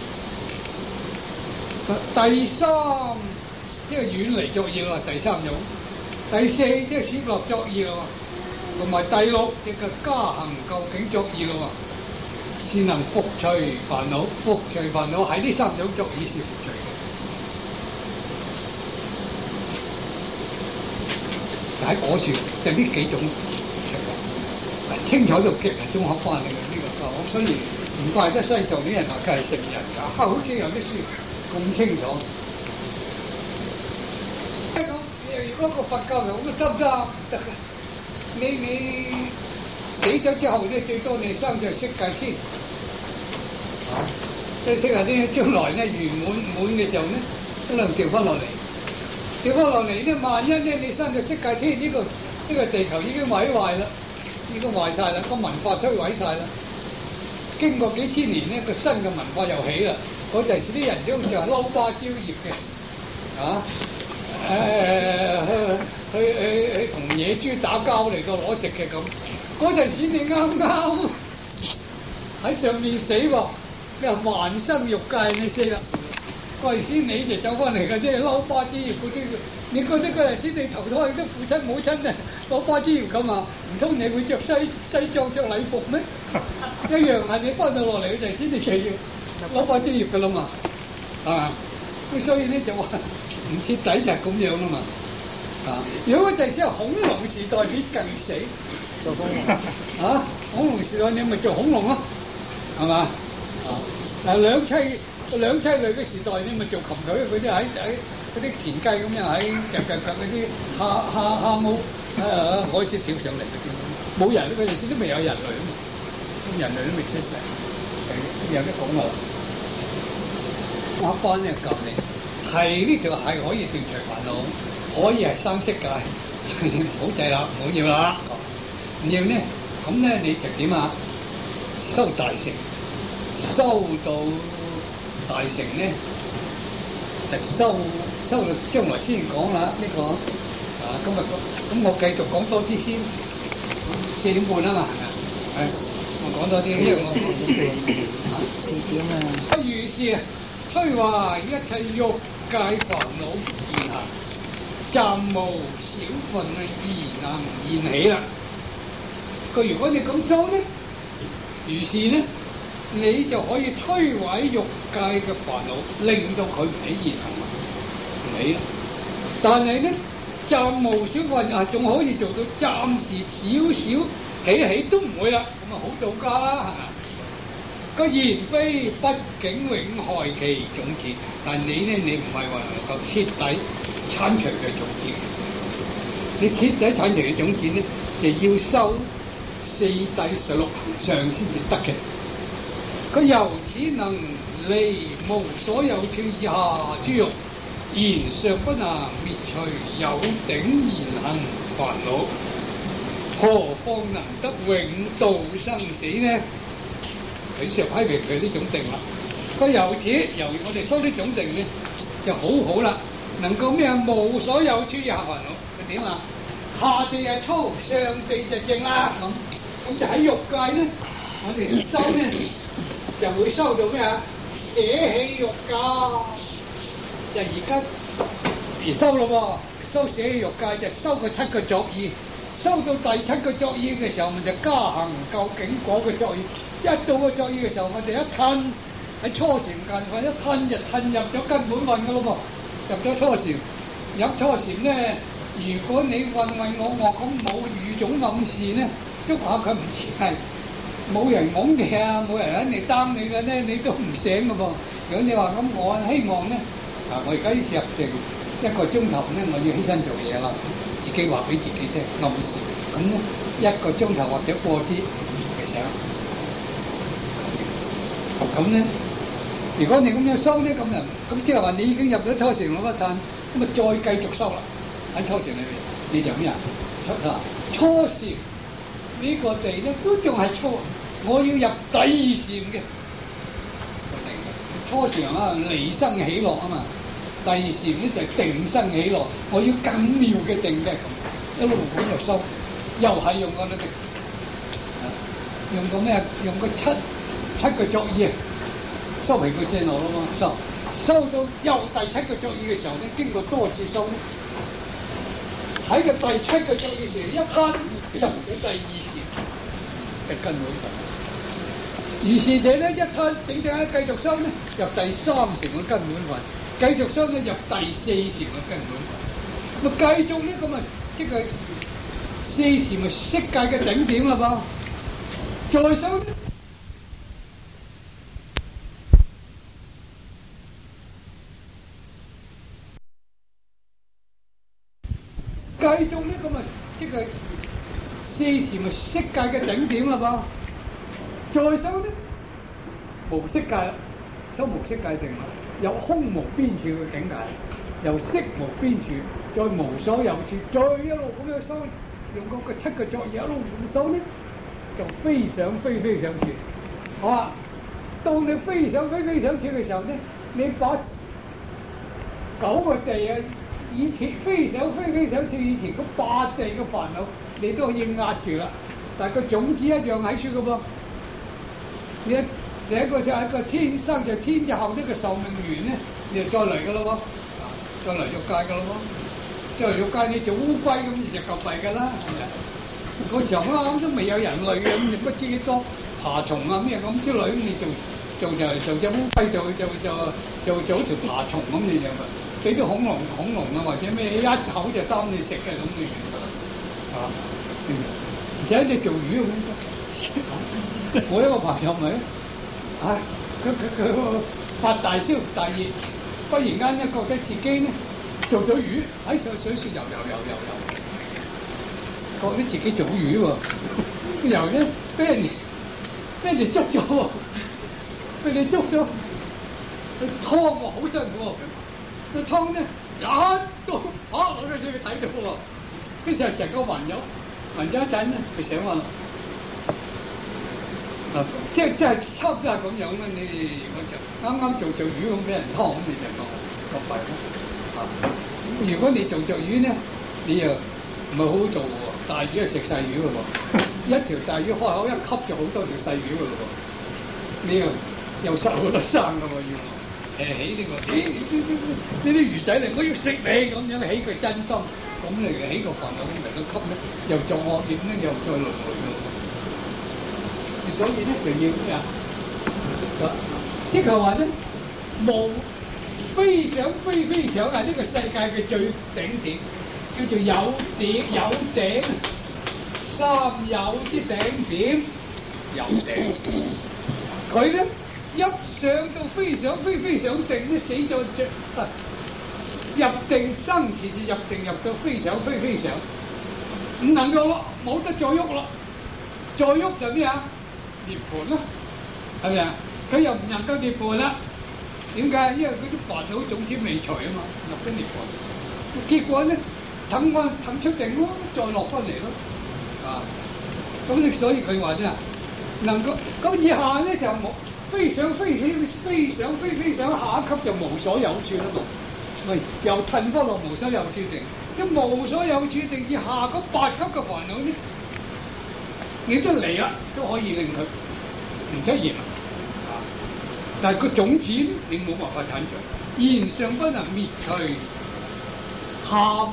第三即係遠離作意啦，第三種。第四即係攝落作意啦，同埋第六即係加行究竟作意啦，先能復除煩惱。復除煩惱喺呢三種作意先復除嘅。喺果處就呢幾種情況，清楚到極係綜合翻嚟嘅。所以唔怪得西藏啲人話佢係聖人㗎，好似有啲書咁清楚。咁如果個佛教徒咁得唔得？得。你你死咗之後咧，最多你生在色界天。啊，即係色界天將來咧圓滿滿嘅時候咧，可能掉翻落嚟，掉翻落嚟咧，萬一咧你生在色界天，呢個呢個地球已經毀壞啦，已經壞晒啦，個文化摧毀晒啦。經過幾千年呢，個新嘅文化又起啦。嗰陣時啲人都就係撈巴蕉葉嘅，啊，誒去去去同野豬打交嚟到攞食嘅咁。嗰陣時你啱啱喺上面死喎，你話還生欲界你死啦。嗰陣時你就走翻嚟嘅，即係撈巴蕉葉嗰啲。你覺得嗰陣時你投胎啲父親母親啊攞巴蕉葉咁啊？唔通你會着西西裝着禮服咩？一樣係你翻到落嚟嗰陣時，你就要攞把蕉葉噶啦嘛，係嘛？咁所以咧就話唔徹底就係咁樣啦嘛。啊，如果嗰陣時係恐龍時代，你更死做恐龍啊！恐龍時代你咪做恐龍咯，係嘛？啊，嗱兩棲兩棲類嘅時代，你咪做禽類嗰啲喺喺嗰啲田雞咁樣喺夾夾夾嗰啲蝦蝦蝦毛啊海獅跳上嚟嗰啲，冇人嗰陣時都未有人類啊嘛。人類都未出世，有得講喎。我翻呢個教你，係呢條係可以斷除煩惱，可以係生色界，唔好制啦，唔好要啦。唔要呢，咁咧你就點啊？修大乘，修到大乘咧，就修修到將來先講啦。呢、這個啊，今日咁我繼續講多啲先，四點半啊嘛，係咪？我講多啲，因為我四點啊。不如是摧壞一切欲界煩惱現行，暫無少分啊，而能現起啦。佢如果你咁修咧，如是咧，你就可以摧毀欲界嘅煩惱，令到佢唔起現行啦，唔起啦。但係咧，暫無少分啊，仲可以做到暫時少少。起起都唔會啦，咁啊好到家啦，係嘛？個言非畢竟永害其種子，但你咧你唔係話能夠徹底剷除嘅種子，你徹底剷除嘅種子咧，就要修四諦十六行相先至得嘅。佢由此能離無所有處以下諸欲，言尚不能滅除有頂現行煩惱。何況能得永度生死呢？佢就批評佢呢種定啦。佢由此由我哋修呢種定咧，就好好啦，能夠咩啊？無所有處以下煩惱，佢點啊？下地係粗，上地就正啦咁。咁就喺欲界咧，我哋修咧就會修到咩啊？捨棄欲界，就而家而修咯喎，修捨棄欲界就修個七個作意。 收到第七個作意嘅時候，咪就加行究竟嗰個作意。一到個作意嘅時候，我哋一褪喺初禪近份，一褪就褪入咗根本運嘅咯噃，入咗初禪。入初禪咧，如果你混混我我咁冇語種暗示咧，捉下佢唔似係冇人拱你啊，冇人喺你擔你嘅咧，你都唔醒嘅噃。如果你話咁，我希望咧，啊，我而家入定一個鐘頭咧，我要起身做嘢啦，自己話俾自己聽暗示，咁咧一個鐘頭或者過啲嘅醒。咁咧，如果你咁樣收咧，咁人咁即係話你已經入咗初禪嗰一陣，咁啊再繼續收啦。喺初禪裏面，你就咩啊？初啊，初禪呢個地咧都仲係初，我要入第二禪嘅。初禪啊，離生喜樂啊嘛，第二禪咧就係定生喜樂，我要更妙嘅定嘅咁，一路咁又收，又係用嗰啲，用個咩啊？用個七。七個作意啊，收皮個聲落咯嘛，收收到又第七個作意嘅時候咧，經過多次收咧，喺個第七個作意時一攤入咗第二禪嘅根本份，如是者咧一攤整整一繼續收咧，入第三禪嘅根本份，繼續收咧入第四禪嘅根本份，咁啊繼續呢咁啊，即係四禪咪色界嘅頂點啦噃，再收咧。繼續呢咁啊，即係四禪咪色界嘅頂點啦噃，再收咧無色界啦，收無色界定啦，有空無邊處嘅境界，由色無邊處，再無所有處，再一路咁樣收，用嗰個七個作意一路咁收咧，就非想非非想處。好啊，到你非想非非想處嘅時候咧，你把九個地啊〜以前非想非非想處，以前嗰八地嘅煩惱，你都可以壓住啦。但係個種子一樣喺處嘅噃。你一你一個就係一個天生就天日後呢個壽命完咧，你就再嚟嘅咯喎，再嚟欲界嘅咯喎。再嚟欲界你做烏龜咁，你就夠弊嘅啦。嗰時候啱啱都未有人類嘅，咁你不知幾多爬蟲啊咩咁之類，咁你做做就做隻烏龜，做做做做做條爬蟲咁你就咪。俾啲恐龍恐龍啊，或者咩一口就擔你食嘅咁嘅嘢，啊，而且你做魚咁，我一個朋友咪，啊，佢佢佢發大燒大熱，忽然間咧覺得自己咧做咗魚喺上水樹游游游游游，覺得自己做魚喎，游咧俾人俾人哋捉咗喎，俾你捉咗，佢拖喎好辛苦喎。個湯咧一都嚇攞咗出去睇到喎，跟住成個暈咗，暈咗一陣咧，佢醒翻啦。嗱，即係即係差唔多係咁樣啦。你哋嗰陣啱啱做做魚咁俾人湯，咁你就講個弊咯。啊，如果你做做魚咧，你又唔係好好做嘅喎。大魚係食細魚嘅喎，一條大魚開口一吸就好多條細魚嘅咯喎。你又又實好多生嘅喎要。誒起呢個起呢啲魚仔嚟，我要食你咁樣起佢真心，咁你起個煩惱咁嚟到吸咧，又做惡業咧，又再輪迴嘅。所以咧就要咩啊？即係話咧，無非想非非想係呢個世界嘅最頂點，叫做有頂有頂，三有啲頂點有頂，佢咧。一上到非想非非想定咧，死咗着啊！入定生前就入定入到非想非非想，唔能夠咯，冇得再喐咯，再喐就咩啊？涅槃咯，係咪啊？佢又唔能夠涅槃啦，點解？因為佢啲煩惱種子未除啊嘛，入咗涅槃，結果咧等翻等出定咯，再落翻嚟咯，啊！咁你所以佢話啫，能夠咁以下咧就冇。非想非非非想非非想，下一級就無所有處啦嘛。喂，又褪翻落無所有處定，一無所有處定以下嗰八級嘅煩惱咧，你都嚟啦，都可以令佢唔出現啦。啊！但係個種子你冇辦法剷除，言上不能滅除，下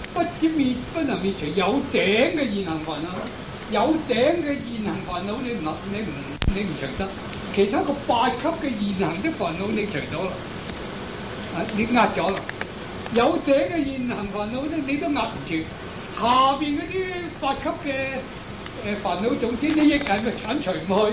不止滅不能滅除有頂嘅現行煩惱，有頂嘅現行煩惱你唔你唔你唔除得，其他個八級嘅現行的煩惱你除咗啦，啊你壓咗啦，有頂嘅現行煩惱咧你都壓唔住，下邊嗰啲八級嘅誒煩惱總之你亦係咪剷除唔去？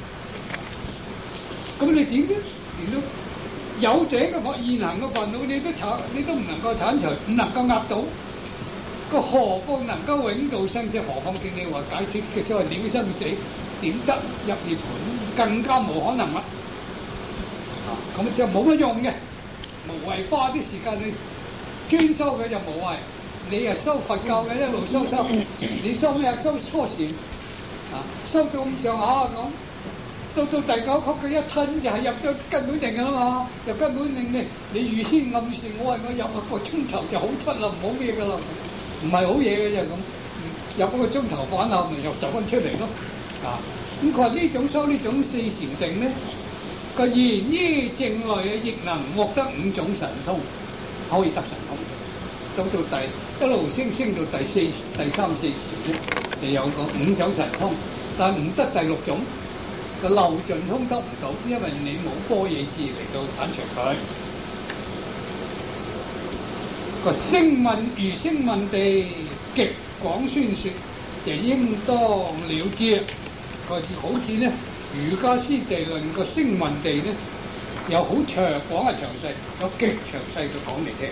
咁你點咧？點都有頂嘅煩現行嘅煩惱你都剷你都唔能夠剷除，唔能夠壓到。個何況能夠永度生死？何況叫你話解決嘅所謂了生死，點得入涅槃？更加冇可能啦！啊，咁就冇乜用嘅，無謂花啲時間去專修嘅就無謂。你又修佛教嘅一路修修，你修咩？修初禪啊，修到咁上下咁，到到第九級嘅一吞就係入咗根本定㗎啦嘛，就根本定你你預先暗示我係我入一個鐘頭就好出啦，唔好咩㗎啦。唔係好嘢嘅啫咁，有嗰個鐘頭反後咪又走翻出嚟咯，啊！咁佢話呢種修呢種四禪定咧，個言於正內啊，亦能獲得五種神通，可以得神通。到到第一路升升到第四、第三四禪咧，就有個五種神通，但係唔得第六種，個漏盡通得唔到，因為你冇般若智嚟到剷除佢。個聲聞如聲聞地極廣宣説，就應當了知。個好似咧《瑜伽師地論》個聲聞地咧，有好長廣嘅詳細，有極詳細嘅講嚟聽。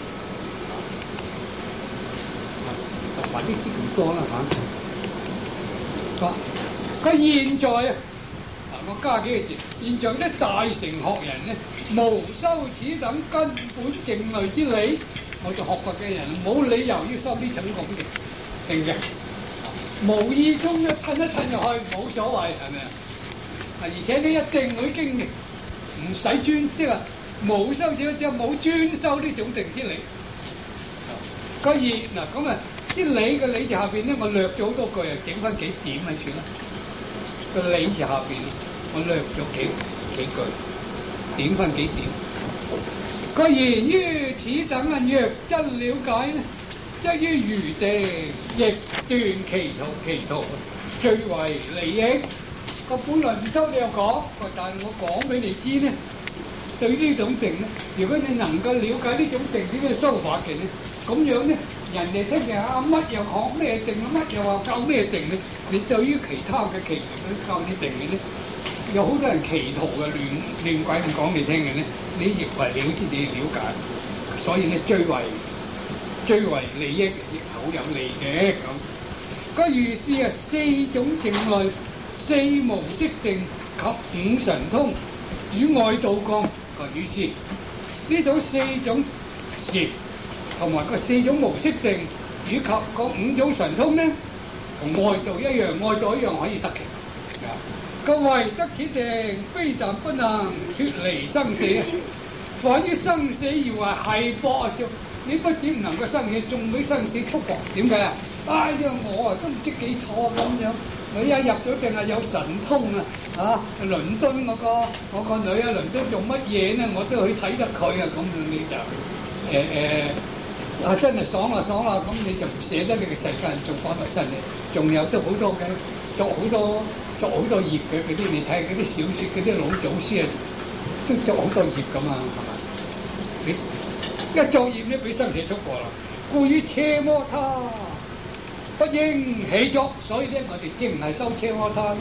就話呢啲咁多啦嚇。個個現在啊，嗱我加幾個字，現在啲大乘學人咧，無修此等根本靜慮之理。我哋學佛嘅人冇理由要修呢種咁嘅定嘅，無意中咧吞一吞入去冇所謂，係咪啊？而且呢一定會經嘅，唔使專，即係無修者即係冇專修呢種定之理。個二嗱咁啊，啲理嘅理字下邊咧，我略咗好多句啊，整翻幾點咪算啦。個理字下邊我略咗幾幾句，點翻幾點。個言於此等啊，若真了解咧，則於餘地亦斷其途，其途最為利益。個本來唔收你又講，但係我講俾你知咧，對呢種定咧，如果你能夠了解呢種定點嘅修法嘅咧，咁樣咧，人哋聽日啊乜又講咩定，乜又話教咩定咧，你對於其他嘅其他嗰啲教啲定嘅咧。有好多人歧途嘅亂亂鬼唔講你聽嘅咧，你亦為了知你了解，所以咧最為最為利益亦好有利嘅咁。個如是啊，四種靜慮、四無色定及五神通與外道講個如是，呢種四種禪同埋個四種無色定以及個五種神通咧，同外道一樣，外道一樣可以得嘅。個為得此定，非但不能脫離生死啊！反於生死而話係搏啊！你不止唔能夠生死，仲俾生死束縛。點解啊？哎呀，我啊都唔知幾錯咁樣。我一入咗定係有神通啊！啊，倫敦我個我個女啊，倫敦做乜嘢咧？我都去睇得佢啊！咁樣你就誒誒啊，真係爽啦爽啦！咁你就唔捨得你嘅世界做翻來真嘅，仲有都好多嘅，做好多。作好多業嘅嗰啲，你睇下嗰啲小説，嗰啲老祖師啊，都作好多業噶嘛，係嘛？你一作業咧，俾生死束縛啦。故於奢摩他不應起作，所以咧，我哋淨係修奢摩他，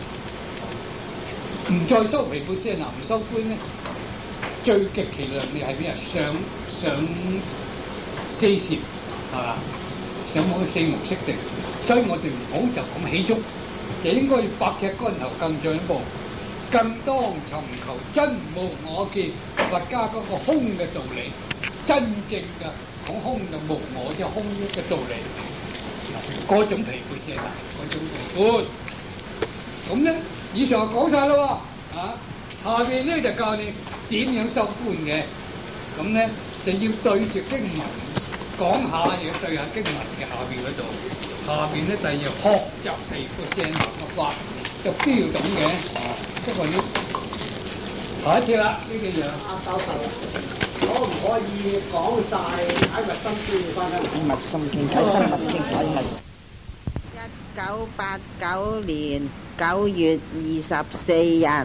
唔再修毗缽舍那，唔修觀咧，最極其量你係咩啊？上上四禪係嘛？上嗰四無色定，所以我哋唔好就咁起足。就應該要百尺竿頭更進一步，更當尋求真無我見，佛家嗰個空嘅道理，真正嘅講空就無我即係空嘅道理，嗰種毗缽舍那，嗰種觀。咁咧，以上就講晒啦喎，啊，下邊咧就教你點樣修觀嘅，咁咧就要對住經文講下，要對下經文嘅下邊嗰度。下邊咧，第二學習毗缽舍那嘅法，就都要懂嘅。不過要下一次啦，呢幾樣。啊，教授。 可唔可以講晒解密心經翻嚟？ 解密心經，睇生物經解密。一九八九年九月二十四日，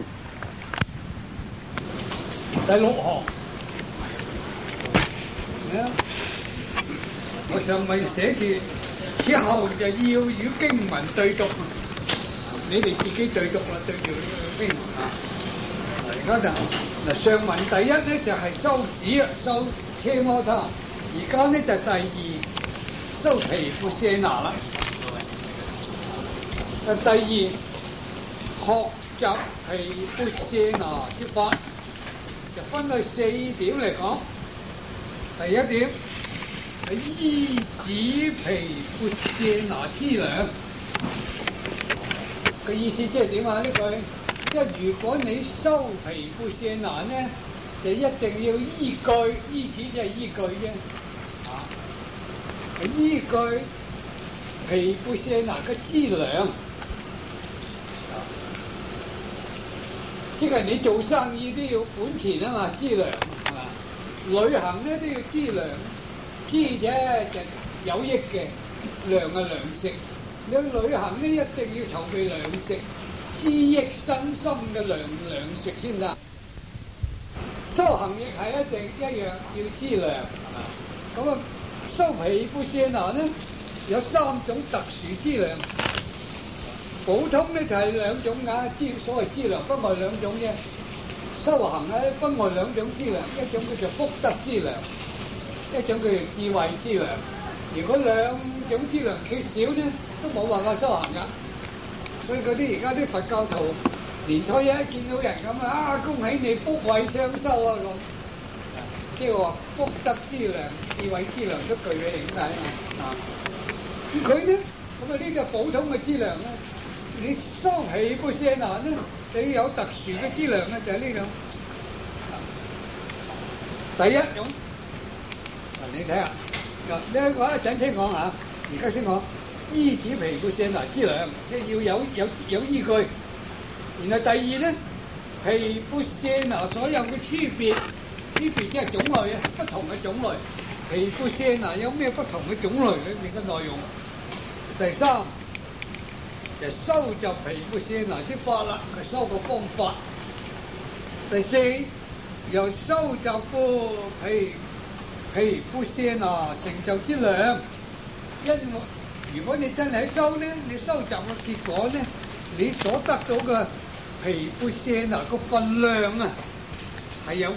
第六行，我上面寫住之後就要與經文對讀，你哋自己對讀啦，對住呢個經文啊。而家就嗱上文第一咧就係修止啊，修奢摩他，而家咧就第二修毗缽舍那啦。第二學習毗缽舍那之法，就分到四點嚟講。第一點係依止毗缽舍那之量嘅意思，即係點啊？呢句即係如果你修毗缽舍那呢，就一定要依據，依止即係依據啫，啊，依據毗缽舍那嘅資糧。即係你做生意都要本錢啊嘛，資糧係嘛？旅行咧都要資糧，資啫就有益嘅，糧係糧食。你旅行咧一定要籌備糧食，滋益身心嘅糧糧食先得。修行亦係一定一樣要資糧係嘛？咁啊，修毗缽舍那咧有三種特殊資糧。普通咧就係兩種㗎，資所謂資糧分為兩種啫。修行咧分為兩種資糧，一種叫做福德資糧，一種叫做智慧資糧。如果兩種資糧缺少咧，都冇辦法修行㗎。所以嗰啲而家啲佛教徒年初一見到人咁啊，恭喜你福慧雙修啊咁，即係話福德資糧、智慧資糧都具備咁解啊。咁佢咧咁啊呢個普通嘅資糧咧。你修毗缽舍那咧，你有特殊嘅資糧咧，就係呢種。第一種，嗱你睇下，嗱呢個一陣先講嚇，而家先講依止毗缽舍那資糧，即係要有有有依據。然後第二咧，毗缽舍那所有嘅區別，區別即係種類啊，不同嘅種類。毗缽舍那有咩不同嘅種類裏面嘅內容？第三。就收集毗缽舍那啲法啦，佢收個方法。第四，又收集個毗毗缽舍那成就之量。因為如果你真係收咧，你收集嘅結果咧，你所得到嘅毗缽舍那個分量啊，係有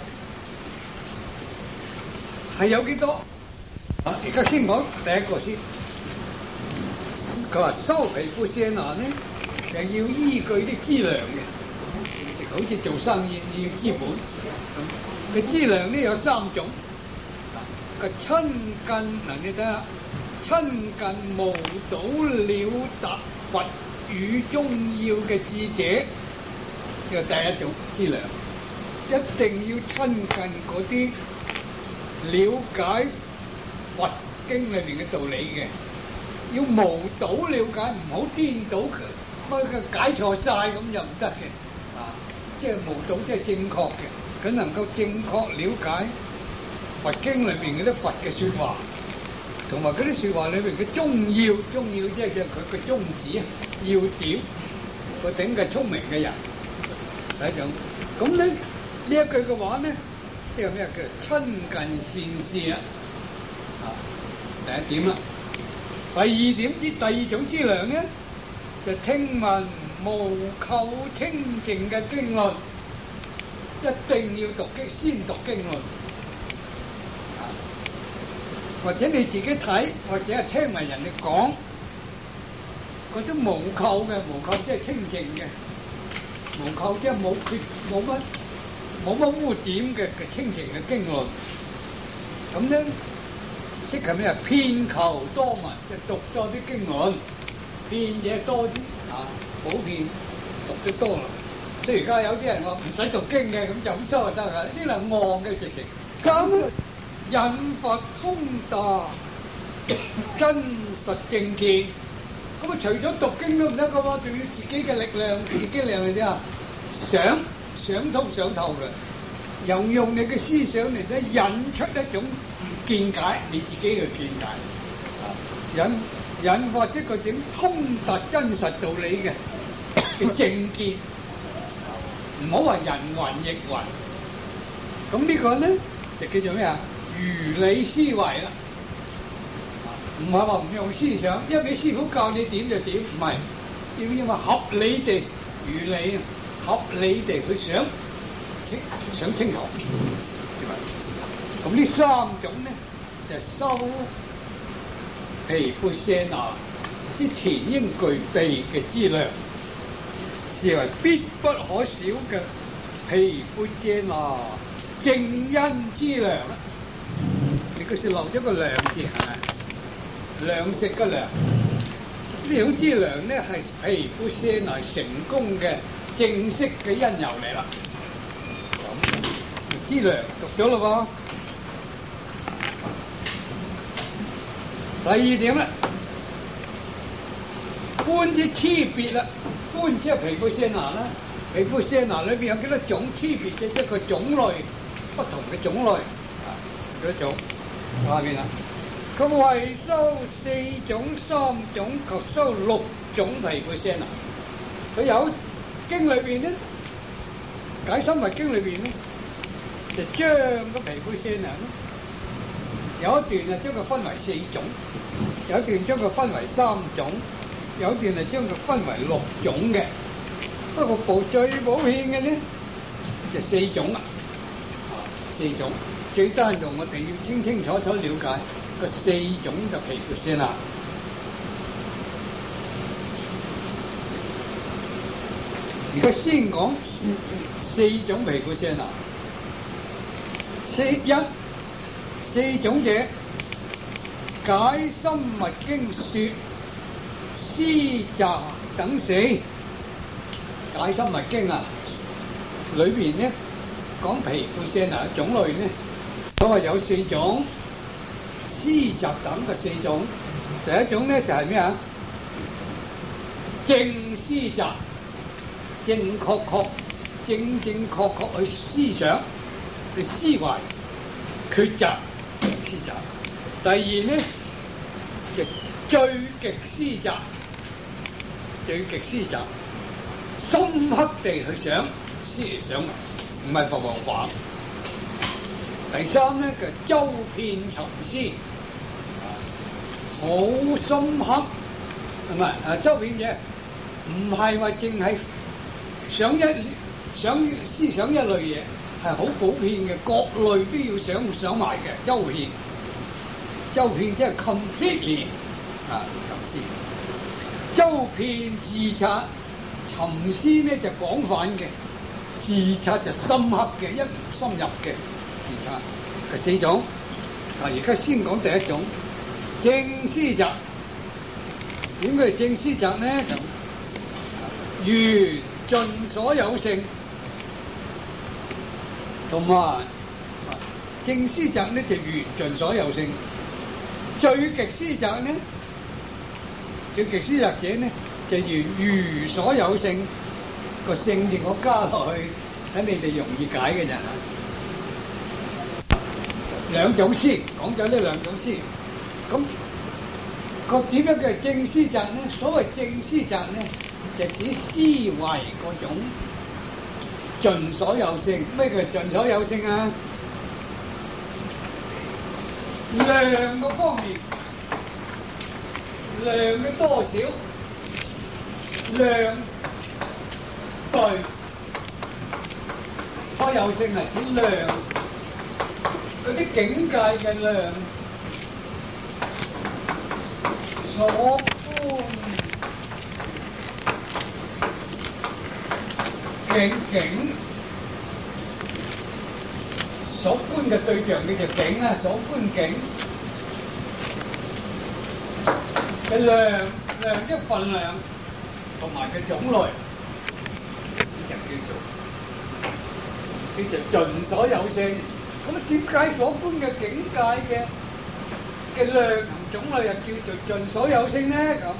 係有幾多？啊，而家先講第一個先。佢話修毗缽舍那咧，就要依據啲資糧嘅，就好似做生意你要資本。咁嘅資糧咧有三種，個親近嗱你睇下，親近無倒了達佛語中要嘅智者，呢個第一種資糧，一定要親近嗰啲了解佛經裏邊嘅道理嘅。要無倒了解，唔好顛倒佢，乜嘅解錯晒咁就唔得嘅，啊！即係無倒，即係正確嘅，佢能夠正確了解佛經裏邊嗰啲佛嘅説話，同埋嗰啲説話裏邊嘅宗要，宗要即係佢嘅宗旨啊，要點，個頂嘅聰明嘅人，第一種。咁咧呢一句嘅話咧，即係咩叫親近善事啊？啊，第一點啦。第二點之第二種資糧咧，就聽聞無垢清淨嘅經論，一定要讀經，先讀經論，啊，或者你自己睇，或者係聽埋人哋講，嗰啲無垢嘅，無垢即係清淨嘅，無垢即係冇缺冇乜冇乜污點嘅嘅清淨嘅經論，咁咧。即係咩啊？遍求多聞，就讀多啲經論，遍嘢多啲啊，普遍讀得多啦。所以而家有啲人話唔使讀經嘅，咁就咁修就得啦。呢個係戇嘅直情。咁引佛通達真實正見，咁啊除咗讀經都唔得噶喎，仲要自己嘅力量，自己力量係點啊？想想通想透嘅， 又用你嘅思想嚟咧引出一種見解，你自己嘅見解，啊，引引發一個點通達真實道理嘅嘅正見，唔好話人云亦云。咁呢個咧就叫做咩啊？如理思維啦，唔係話唔用思想，因為師傅教你點就點，唔係要因為合理地如理，合理地去想清想清楚。咁呢三種咧就修毗缽舍那之前應具備嘅資糧，視為必不可少嘅毗缽舍那正因資糧。你嗰時漏咗個糧字係咪？糧食嘅糧，呢種資糧咧係毗缽舍那成功嘅正式嘅因由嚟啦。咁資糧讀咗咯喎。第二點啦，觀之差別啦，觀即係毗缽舍那啦，毗缽舍那裏邊有幾多種差別嘅一個種類，不同嘅種類啊，幾多種？下邊啦，佢為修四種、三種及修六種毗缽舍那。佢有經裏邊咧，解深密經裏邊咧，就將個毗缽舍那咧，有一段啊將佢分為四種，有一段將佢分為三種，有一段係將佢分為六種嘅。不過部最普遍嘅咧就四種啦，四種。最單獨我哋要清清楚楚了解個四種嘅毗缽舍那。而家先講四種毗缽舍那。四一四種者，解深密經說詩集等四。解深密經啊，裏邊咧講毗缽舍那嘅種類咧，都係有四種，詩集等嘅四種。第一種咧就係咩啊？正詩集，正確確、正正確確去思想、去思維、抉擇詩集。第二咧就最極詩集，最極詩集，深刻地去想思嚟想，唔係浮浮浮。第三咧就周遍尋思，好深刻，係咪啊？周遍嘅唔係話淨係想一想思想一類嘢，係好普遍嘅，各類都要想想埋嘅。周遍，周遍即係 completely 啊，尋思。周遍自察，尋思咧就廣泛嘅，自察就深刻嘅，一深入嘅。係四種，啊！而家先講第一種正詩集。點解係正詩集咧？就圓盡所有性，同埋正詩集咧就圓盡所有性。最極詩集咧，最極詩集者咧就圓如所有性。個性字我加落去，等你哋容易解嘅啫。兩種詩講咗呢兩種詩，咁個點樣嘅正詩集咧？所謂正詩集咧，就指思維嗰種盡所有性。咩叫盡所有性啊？量個方面，量嘅多少，量對所有性係指量。嗰啲境界嘅量，所觀境境，所觀嘅對象叫做境啊，所觀境嘅量，量即份量同埋嘅種類，呢就叫做叫做盡所有性。咁點解所觀嘅境界嘅嘅量同種類又叫做盡所有性咧？咁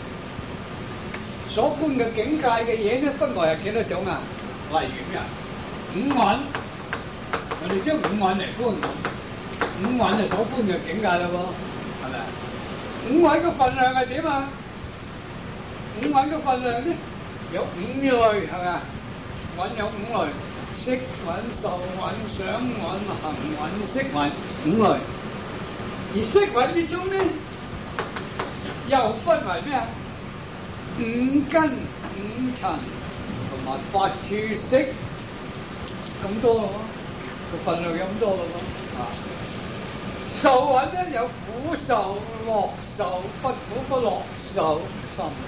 所觀嘅境界嘅嘢咧，分外係幾多種啊？例如咩啊？五蘊、 我哋將五蘊嚟觀，五蘊就所觀嘅境界啦喎，係咪啊？五蘊嘅份量係點啊？五蘊嘅份量咧有五類係咪啊？蘊有五類，色蘊、受蘊、想蘊、行蘊、識蘊五類。而識蘊之中咧，又分為咩啊？五根、五塵同埋八處識，咁多咯喎，個份量有咁多咯喎。啊，受蘊咧有苦受、樂受、不苦不樂受三種。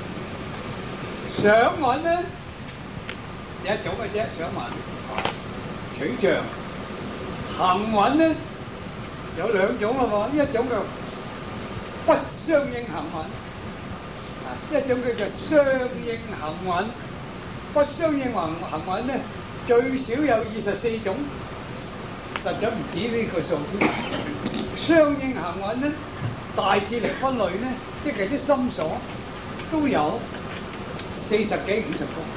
想蘊咧有一種嘅啫，想蘊取像。行蘊咧有兩種咯喎，一種叫不相應行蘊，啊，一種叫做相應行蘊。不相應行行蘊咧最少有二十四種，實在唔止呢個數添。相應行蘊咧大致嚟分類咧，即係啲心所都有四十幾五十個。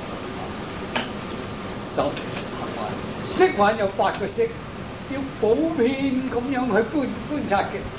就行蘊，識蘊有八個識，要普遍咁樣去觀觀察嘅。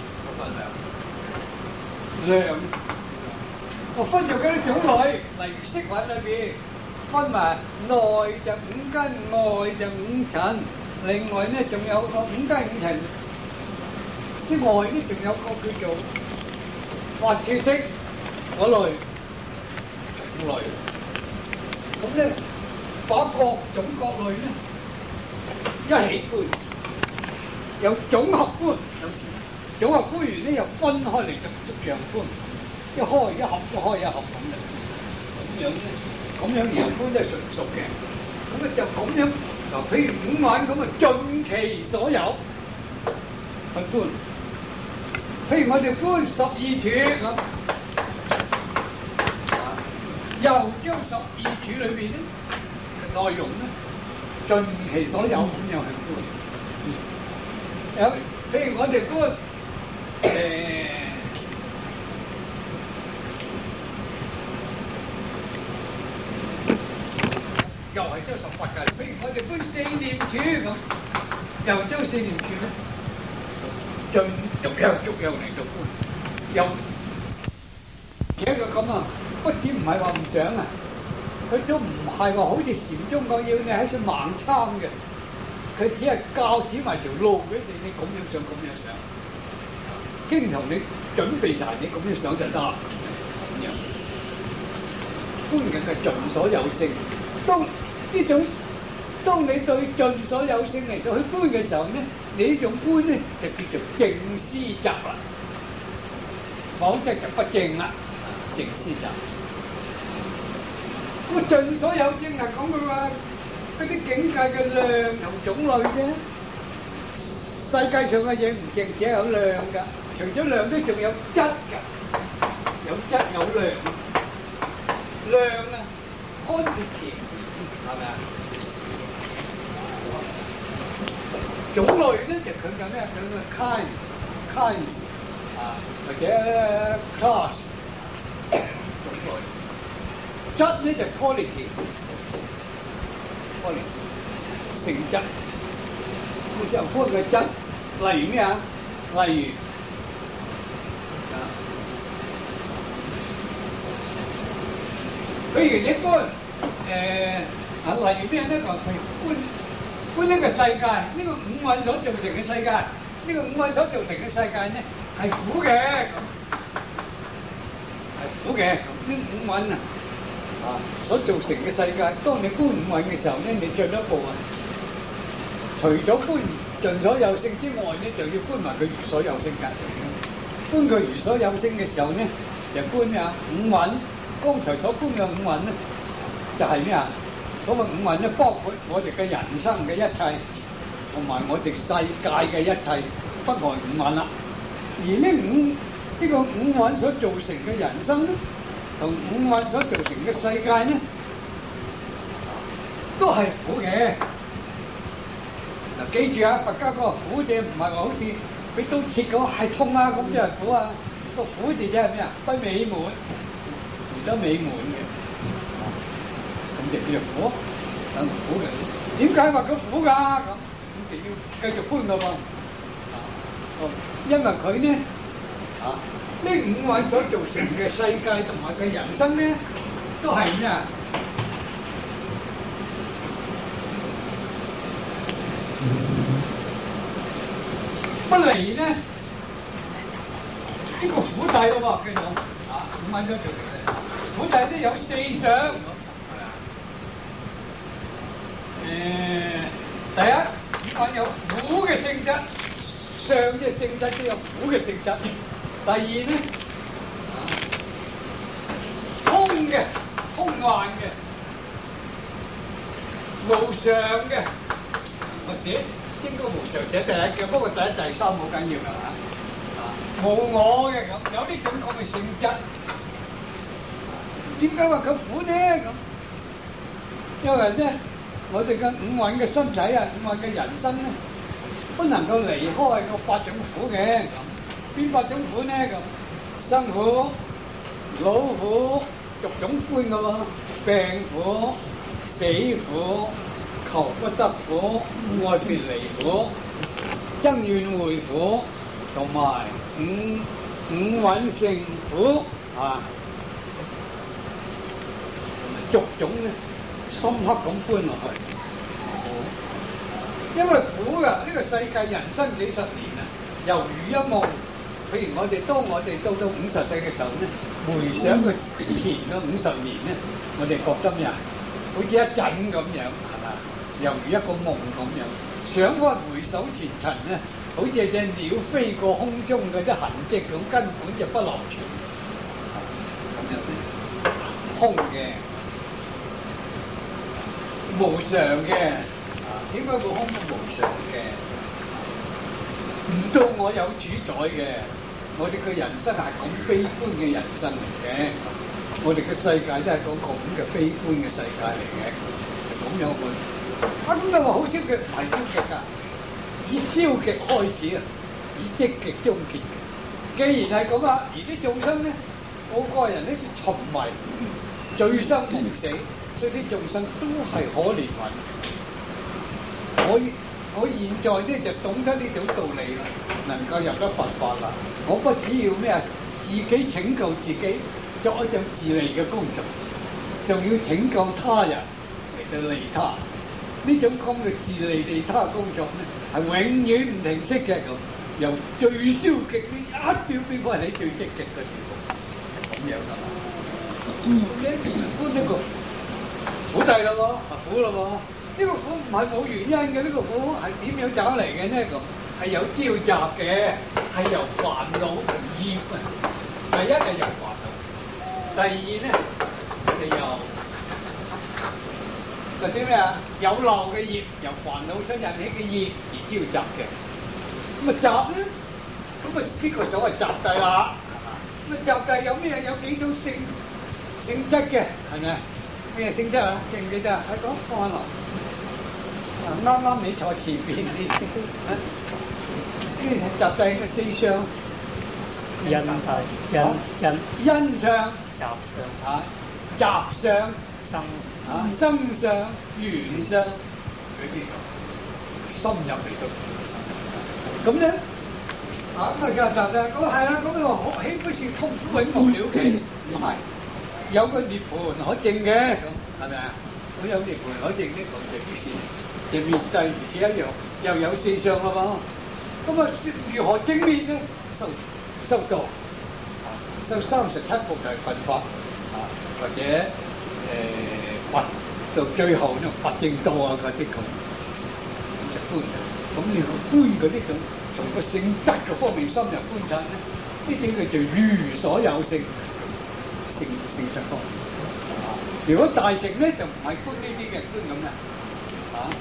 量，我分咗幾多種類，例如識蘊裏邊分埋內就五根，外就五塵。另外咧仲有個五根五塵之外咧，仲有個叫做八處識嗰類五類。咁咧把各種各類咧一起觀，有總合觀，有總合觀完咧又分開嚟逐逐樣觀，一開一合一開一合咁嘅，咁樣咧，咁樣樣觀都係純熟嘅。咁啊就咁樣，嗱，譬如五蘊咁啊，盡其所有去觀。譬如我哋觀十二處咁，又將十二處裏邊咧嘅內容咧，盡其所有咁樣去觀。有譬如我哋觀誒，又係將十八界。譬如我哋觀四念處咁，又將四念處咧，盡逐樣逐樣嚟做觀。又而家個咁啊，不止唔係話唔想啊，佢都唔係話好似禪宗講要你喺處盲參嘅。佢只係教指埋條路俾你，你咁樣想，咁樣想，經同你準備晒，你咁樣想就得。咁樣觀嘅係盡所有性。當呢種，當你對盡所有性嚟到去觀嘅時候咧，你呢種觀咧就叫做正思集啦。否則就不正啦，正思集。咁盡所有性係講佢話。嗰啲境界嘅量同種類啫，世界上嘅嘢唔淨只有量㗎，除咗量咧，仲有質㗎，有質有量，量啊，quantity係咪啊？種類咧就佢講咩？佢個 kind kind 啊，或者 class 種類，質咧就 quality。性質，咁就觀嘅質，例如咩啊？例如啊，譬如你觀誒啊，例如咩咧？譬如觀觀呢個世界，呢個五蘊所造成嘅世界，呢個五蘊所造成嘅世界咧係苦嘅，咁係苦嘅，咁呢五蘊啊。啊！所造成嘅世界，當你觀五蘊嘅時候咧，你進一步啊，除咗觀盡所有性之外咧，就要觀埋佢如所有性嘅。觀佢如所有性嘅時候咧，就觀咩啊？五蘊，剛才所觀嘅五蘊咧，就係咩啊？所謂五蘊咧，包括我哋嘅人生嘅一切，同埋我哋世界嘅一切，不外五蘊啦。而呢五呢個五蘊所造成嘅人生咧，同五蘊所造成嘅世界咧，都係苦嘅。嗱，記住啊，佛家個苦字唔係話好似俾刀切咁係痛啊，咁就係苦啊。個苦字即係咩啊？不美滿，唔得美滿嘅，咁就叫做苦，等苦嘅。點解話佢苦㗎？咁哋要繼續搬噶噃。哦，因為佢呢啊，呢五蘊所造成嘅世界同埋嘅人生咧，都係咩啊？不離咧，呢個苦諦咯喎，叫做啊，五蘊所造成嘅苦諦都有四相。誒，第一，五蘊有苦嘅性質。相嘅性質都有苦嘅性質。第二咧，空嘅、空幻嘅、無常嘅，我寫應該無常寫第一嘅，不過第一、第三好緊要㗎嘛。啊，無我嘅咁，有呢種咁嘅性質。點解話佢苦呢？咁，因為咧，我哋嘅五蘊嘅身體啊，五蘊嘅人生咧，不能夠離開個八種苦嘅。邊八種苦呢？咁生苦、老苦、逐種歡嘅喎，病苦、死苦、求不得苦、愛別離苦、憎怨會苦，同埋五五蘊性苦啊，逐種咧深刻咁搬落去。因為苦啊，呢、這個世界人生幾十年啊，猶如一夢。譬如我哋當我哋到到五十歲嘅時候咧，回想佢前嗰五十年咧，我哋覺得咩啊？好似一陣咁樣，係嘛？猶如一個夢咁樣。想翻回首前塵咧，好似隻鳥飛過空中嗰啲痕跡咁，根本就不流傳。咁樣空嘅、無常嘅。點解會空空無常嘅？唔到我有主宰嘅，我哋嘅人生係咁悲觀嘅人生嚟嘅，我哋嘅世界都係個咁嘅悲觀嘅世界嚟嘅，就咁樣去。啊，咁你話好消極，唔係消極㗎，以消極開始啊，以積極終結。既然係咁啊，而啲眾生咧，我個人咧沉迷、醉生夢死，所以啲眾生都係可憐憫。我我現在咧就懂得呢種道理啦，能夠入得佛法啦。我不只要咩啊，自己拯救自己，作一種自利嘅工作，仲要拯救他人嚟到利他。呢種咁嘅自利利他工作咧，係永遠唔停息嘅咁，由最消極嘅一秒變翻喺最積極嘅地步，咁樣噶嘛。嗯，你搬呢個苦諦啦喎，啊苦啦喎。呢個苦唔係冇原因嘅，呢、這個苦係點樣走嚟嘅呢？咁係有交集嘅，係由煩惱同業啊。第一係由煩惱，第二咧就由嗰啲咩啊？有漏嘅業，由煩惱所引起嘅業而交集嘅。咁啊集咧，咁啊呢個所謂集諦啦。咁啊集諦有咩？有幾種性性質嘅，係咪？咩性質啊？記唔記得啊？係講放落。啱啱你坐前邊呢啲，呢係集諦嘅四相， 因諦、因因因相、 集相啊、集相、 生啊、生相、緣相嗰啲深入嚟到。咁咧啊咁啊集集咧，咁係啊，咁你話豈不是痛苦永無了期？唔係，有個涅槃可證嘅，咁係咪啊？咁有涅槃可證呢個就於是。就滅諦如此一樣，又有四相啦嘛。咁啊，如何正滅咧？修修道，修三十七部就係佛法啊，或者誒、呃、佛到最後咧佛正道啊嗰啲咁，咁就觀。咁你去觀嗰啲咁，從個性質嘅方面深入觀察咧，呢啲叫做如所有性性性質方面。啊，如果大乘咧就唔係觀呢啲嘅，觀咁嘅啊。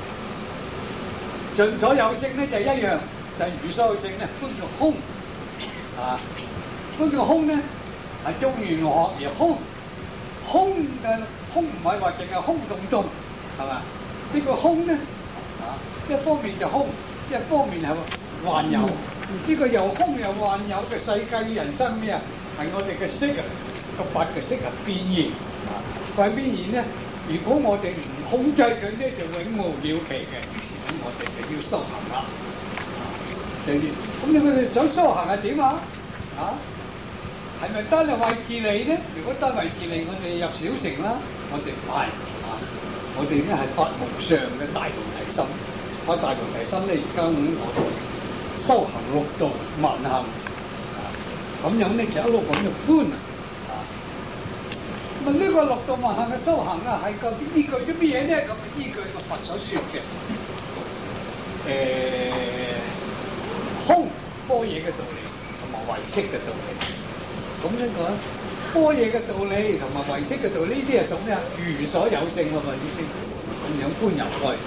盡所有性咧就一樣，但係如所有性咧觀個空啊，觀個空咧係中緣學而空，空嘅空唔係話淨係空洞洞，係嘛？呢個空咧啊，一方面就空，一方面係幻有。呢個又空又幻有嘅世界人生咩啊？係我哋嘅色啊，個八嘅色係變現啊，係變現咧。如果我哋唔控制佢咧，就永無了期嘅。於是咁我哋就要修行啦。就要咁你哋想修行係點啊？啊，係咪單係為自利咧？如果單為自利，我哋入小乘啦，我哋唔係啊，我哋咧係發無上嘅大菩提心。發大菩提心咧，而家我哋修行六道萬行，咁樣咧就一路咁就觀啊。咁呢個六道萬行嘅修行啊，係究竟依據啲咩嘢咧？咁依據個佛所說嘅誒空般若嘅道理同埋唯識嘅道理。咁呢個般若嘅道理同埋唯識嘅道理，呢啲係屬咩啊？如所有性喎嘛，已經咁樣觀入去。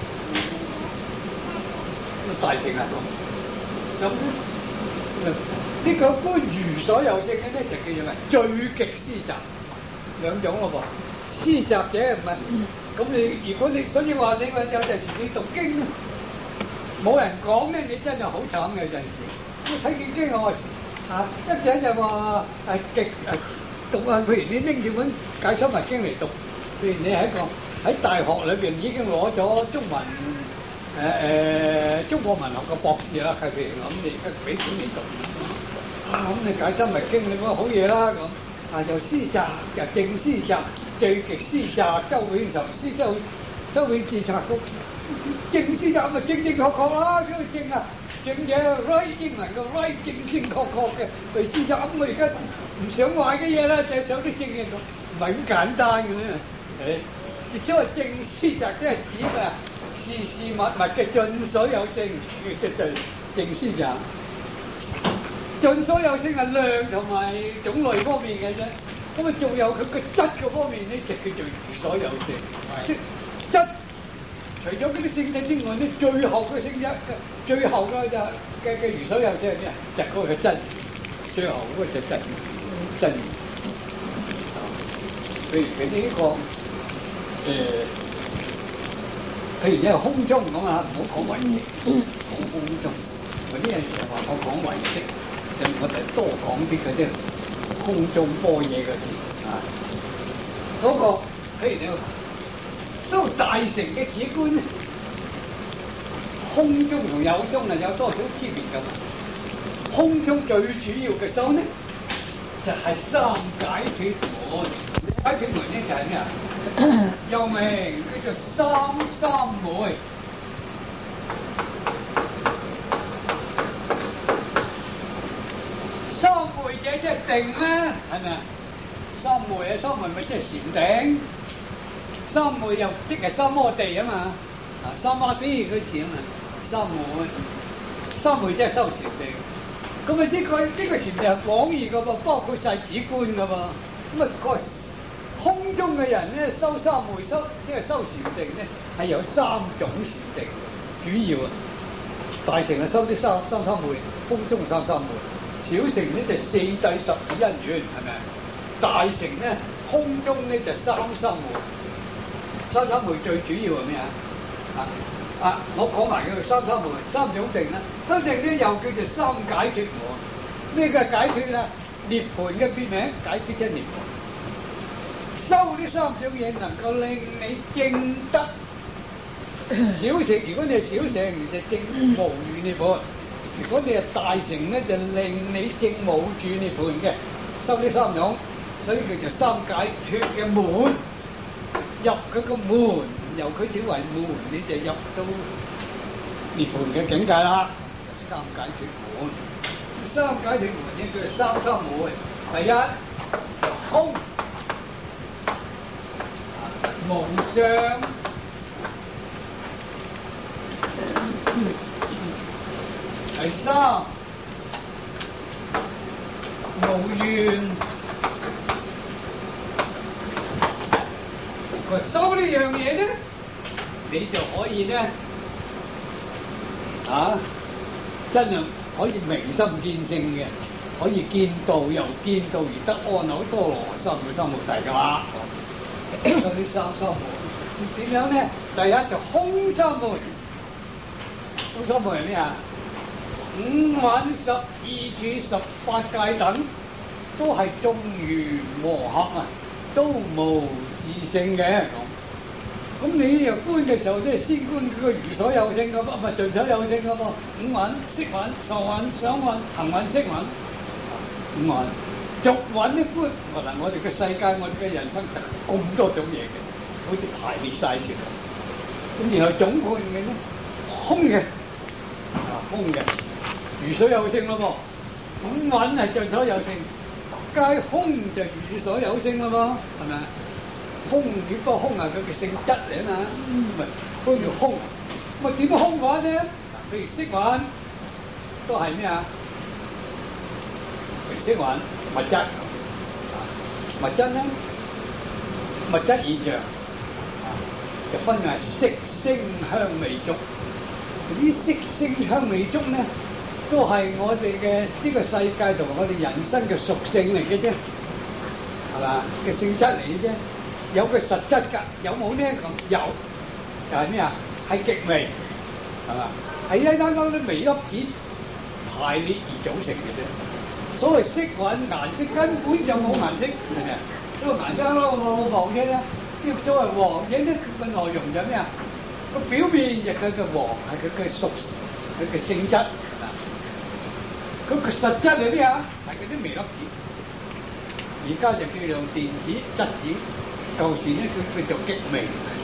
大乘啊，咁呢個觀如所有性嘅咧，就叫做咩？最極思集兩種咯噃。思集者唔係咁你，如果你所以話你話有陣時你讀經冇人講咧，你真係好慘嘅。有陣時睇見經我啊，一陣就話係極誒讀啊，譬如你拎住本解釋密經嚟讀，譬如你喺個喺大學裏邊已經攞咗中文。誒誒、呃，中國文學嘅博士啦，係譬如咁，你而家俾錢你讀，啊咁你解真咪經你講好嘢啦咁，啊就思集，就正思集，最極思集，周永岑思周周永智察局，正思集咪正正確確啦，嗰個正啊，正嘢 right 英文嘅 right 正正確確嘅，佢思集咁我而家唔想壞嘅嘢啦，就想啲正嘢，唔係咁簡單嘅咧，誒，亦都係正思集即係指啊。事事物物嘅盡所有性嘅盡正思集，盡所有性係量同埋種類方面嘅啫。咁啊，仲有佢個質嘅方面咧，就叫做如所有性。即質除咗嗰啲性質之外咧，最後嘅性質，最後嘅就嘅嘅如所有性係咩啊？就嗰個真，最後嗰個就真真。譬如佢呢個誒。呃譬如你係空中咁啊，唔好講唯識，講空中。嗰啲人成日話我講唯識，就我哋多講啲嗰啲空中般若嗰啲啊。嗰、那個譬如你修大乘嘅止觀咧，空中同有中係有多少區別㗎嘛？空中最主要嘅修咧，就係、是、三解脫門。解脫門咧就係咩啊？又名叫做三三昧，三昧者即係定啦，係咪啊？三昧啊，三昧咪即係禪定，三昧又即係三摩地啊嘛，啊三摩地嗰字啊嘛，三昧，三昧即係修禪定。咁啊呢個呢、這個禪定係廣義噶噃，包括晒止觀噶噃，咁啊個。空中嘅人咧，修三昧修，即係修禪定咧，係有三種禪定，主要啊，大乘係修啲三三三昧，空中三三昧，小乘咧就四諦十二因緣，係咪？大乘咧，空中咧就三三昧，三三昧最主要係咩啊？啊啊！我講埋佢三三昧，三種定啦，三定咧又叫做三解脫門，咩叫解脫咧？涅槃嘅別名，解脫即係涅槃。修呢三種嘢能夠令你證得小乘，如果你係小乘就證無餘涅槃；如果你係大乘咧，就令你證無住涅槃嘅。修呢三種，所以佢就三解脫嘅門。入佢個門，由佢轉為門，你就入到涅槃嘅境界啦。三解脫門，三解脫門呢叫做三三昧。第一空。無相，第三無願。佢修呢樣嘢咧，你就可以咧，啊，真係可以明心見性嘅，可以見道由見道而得阿耨多羅三藐三菩提噶啦。嗰啲三三昧點樣咧？第一就空三昧，空三昧係咩啊？五蘊十二處十八界等都係眾緣和合啊，都無自性嘅。咁咁你又觀嘅時候咧，先觀佢個如所有性嘅噃，唔係盡所有性嘅噃。五蘊、色蘊、受蘊、想蘊、行蘊、識蘊，五蘊。逐蘊一觀，嗱我哋嘅世界，我哋嘅人生咁多種嘢嘅，好似排列晒出嚟。咁然後總判嘅咧，空嘅，啊空嘅，如所有性咯噃。五蘊係盡所有性，皆空就如所有性咯噃，係咪啊？空只不過空係佢嘅性質嚟啊嘛，咪嗰叫空。咁啊點樣空法咧？譬如色蘊都係咩啊？譬如色蘊物質，物質咧物質現象就分為色、聲、香、味、觸。啲色、聲、香、味、觸咧，都係我哋嘅呢個世界同埋我哋人生嘅屬性嚟嘅啫，係嘛嘅性質嚟嘅啫。有個實質㗎，有冇咧？咁有，就係咩啊？係極微，係嘛？係一間間啲微粒子排列而組成嘅啫。所謂色蘊顏色根本就冇顏色，係咪啊？呢個顏色咯，冇黃色啦。呢個所謂黃色咧，佢嘅內容就係咩啊？個表面就佢嘅黃係佢嘅屬，佢嘅性質啊。佢個實質係咩啊？係嗰啲微粒子。而家就叫做電子、質子。舊時咧，佢佢就極微，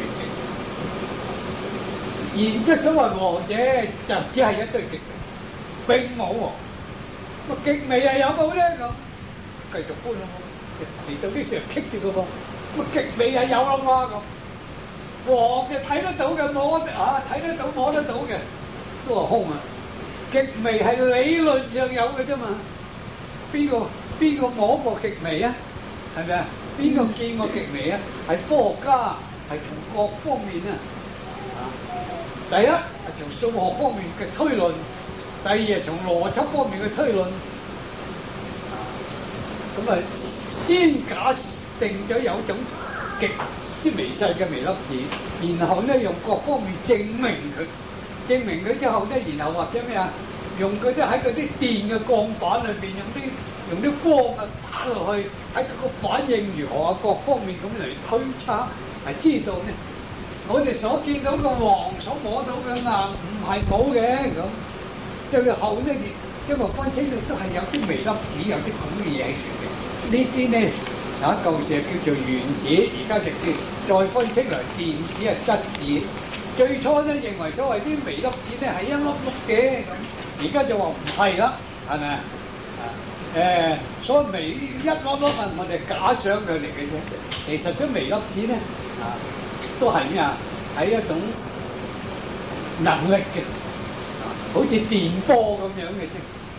然之所謂黃者就只係一堆極微，並冇喎。個極微係有冇咧咁？繼續觀咯，嚟到呢時候棘住個噃。個極微係有咯嘛咁。黃嘅睇得到嘅摸啊，睇得到摸得到嘅都係空啊。極微係理論上有嘅啫嘛。邊個邊個摸過極微啊？係咪啊？邊個見過極微啊？係科學家，係從各方面啊，啊，第一係從數學方面嘅推論，第二係從邏輯方面嘅推論，啊，咁啊先假定咗有種極之微細嘅微粒子，然後咧用各方面證明佢，證明佢之後咧，然後或者咩啊？用佢啲喺嗰啲電嘅鋼板裏邊，用啲用啲光啊打落去，喺個反應如何啊，各方面咁嚟推測，係知道咧。我哋所見到個黃，所摸到嘅硬唔係冇嘅咁。最後咧，因為分清楚都係有啲微粒子，有啲咁嘅嘢喺度嘅。呢啲咧啊，舊時係叫做原子，而家就叫再分析嚟電子啊、質子。最初咧認為所謂啲微粒子咧係一粒粒嘅咁。而家就話唔係啦，係咪啊？誒，所謂微一粒粒啊，我哋假想佢嚟嘅啫。其實啲微粒子咧啊，都係咩啊？係一種能力嘅，好似電波咁樣嘅啫，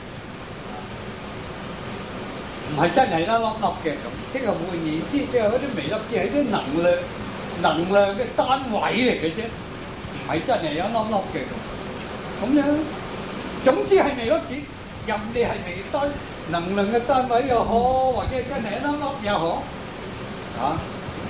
唔係真係一粒粒嘅咁。即係換言之，即係嗰啲微粒子係啲能量能量嘅單位嚟嘅啫，唔係真係一粒粒嘅咁。咁樣。總之係微粒子，任你係微單能量嘅單位又好，或者真係一粒粒又好，啊！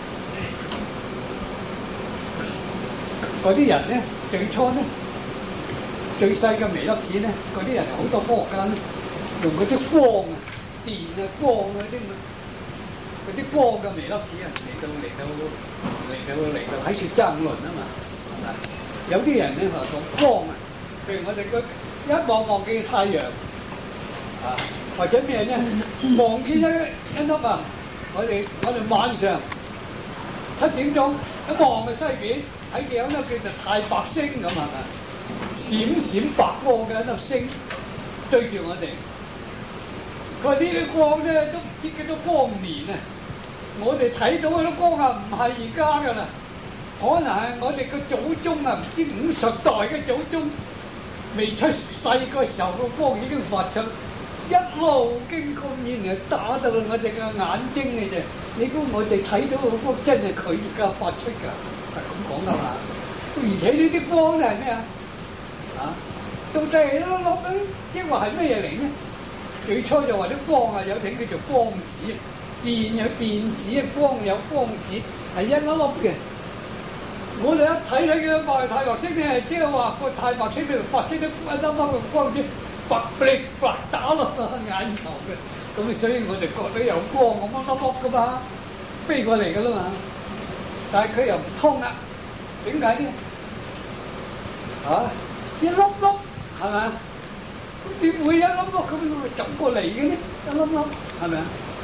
嗰啲人咧，最初咧，最細嘅微粒子咧，嗰啲人好多科學家咧，用嗰啲光啊、電啊、光啊啲咁，嗰啲光嘅微粒子啊，嚟到嚟到嚟到嚟到喺處爭論啊嘛。有啲人咧話講光啊，譬如我哋個。一望望見太陽啊，或者咩咧？望見一一粒啊！我哋我哋晚上七點鐘一望嘅西邊，睇見有粒叫做太白星咁係咪？閃閃白光嘅一粒星對住我哋。佢話呢啲光咧都唔知幾多光年啊！我哋睇到嗰啲光啊，唔係而家㗎啦，可能係我哋個祖宗啊，唔知五十代嘅祖宗。未出世個時候，個光已經發出，一路經過然後打到我哋嘅眼睛嘅啫。你估我哋睇到個光真係佢而家發出㗎？係咁講㗎嘛？而且呢啲光咧係咩啊？啊，到底係一粒粒，抑或係咩嘢嚟咧？最初就話啲光啊，有種叫做光子，電有電子，光有光子，係一粒粒嘅。我哋一睇睇嘅白太白星咧，即係話個太白星咧發出啲一粒粒嘅光子，白力白打落個眼球嘅，咁所以我哋覺得有光咁樣粒粒噶嘛，飛過嚟噶啦嘛，但係佢又唔通啦， 點解呢？啊，一粒粒係咪？點會一粒粒咁樣走過嚟嘅呢？一粒粒係咪啊？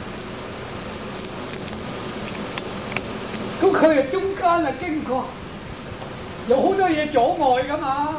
咁佢係中間啊經過，有好多嘢阻礙噶嘛。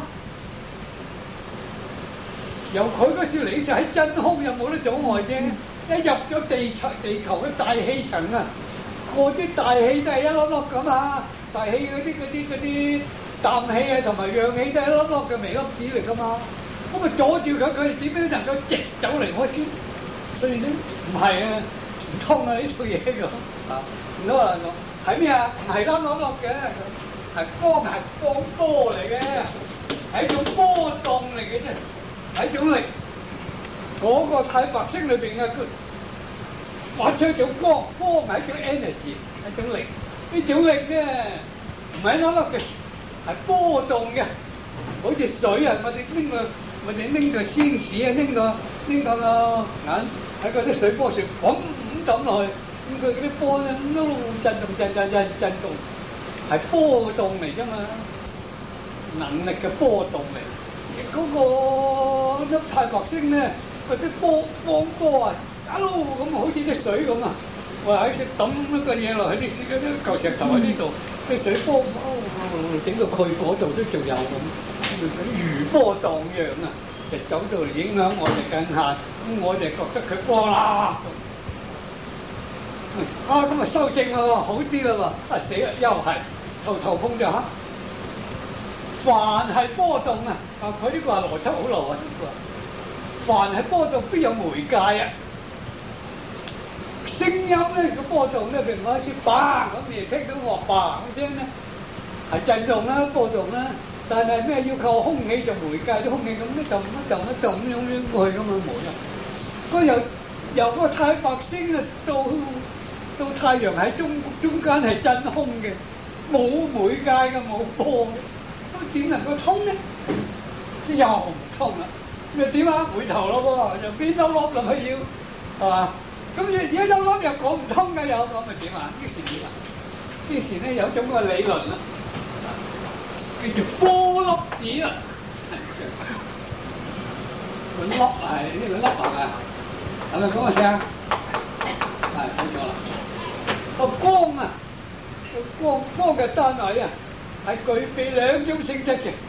由佢嗰時嚟就喺真空又冇得阻礙啫。一入咗地球地球嘅大氣層啊，嗰啲大氣都係一粒粒噶嘛。大氣嗰啲嗰啲嗰啲氮氣啊同埋氧氣都係一粒粒嘅微粒子嚟噶嘛。咁啊阻住佢，佢點樣能夠直走嚟我先？所以咧唔係啊，唔通啊呢套嘢咁啊，唔通啊我。係咩啊？唔係粒粒粒嘅，係光係光波嚟嘅，係一種波動嚟嘅啫，係一種力。嗰、那個太白星裏邊嘅佢發出一種光，光係一種 energy， 一種力。呢種力咧唔係一粒粒嘅，係波動嘅，好似水啊！我哋拎個我哋拎個仙士啊，拎個拎個個眼喺嗰啲水波上咁抌落去。咁佢嗰啲波咧一路震動、震震震震動，係波動嚟啫嘛，能力嘅波動嚟。嗰、那個粒太白星咧，嗰啲波光波啊，一路咁好似啲水咁啊！我喺度抌一個嘢落去，啲啲嚿石頭喺呢度，啲水波哦，整個佢嗰度都仲有咁，如波盪漾啊！就走到嚟影響我哋近下，咁我哋覺得佢光啦。啊咁啊修正咯，好啲啦喎！啊死啦，又係頭頭碰咗嚇。凡係波動啊，啊佢呢個係邏輯好邏輯喎。凡係波動，邊有媒介啊？聲音咧個波動咧，譬如我一次叭咁，你聽到我叭咁聲咧，係震動啦、波動啦。但係咩要靠空氣就媒介，啲空氣咁一動一動一動咁樣樣過去咁嘛冇嘅。所以由由嗰個太白星啊到到太陽喺中中間係真空嘅，冇媒介嘅，冇波嘅，咁點能夠通呢？即又唔通啦。咁啊點啊？回頭咯喎，就變粒粒落去要係嘛？咁而而家粒粒又講唔通嘅，有咁咪點啊？於是點啊？於是咧有種個理論啦，叫做波粒子啊。個粒係呢個粒係咪？係咪咁啊？聽係冇錯啦。個光啊，個光光嘅單位啊，係具備兩種性質嘅。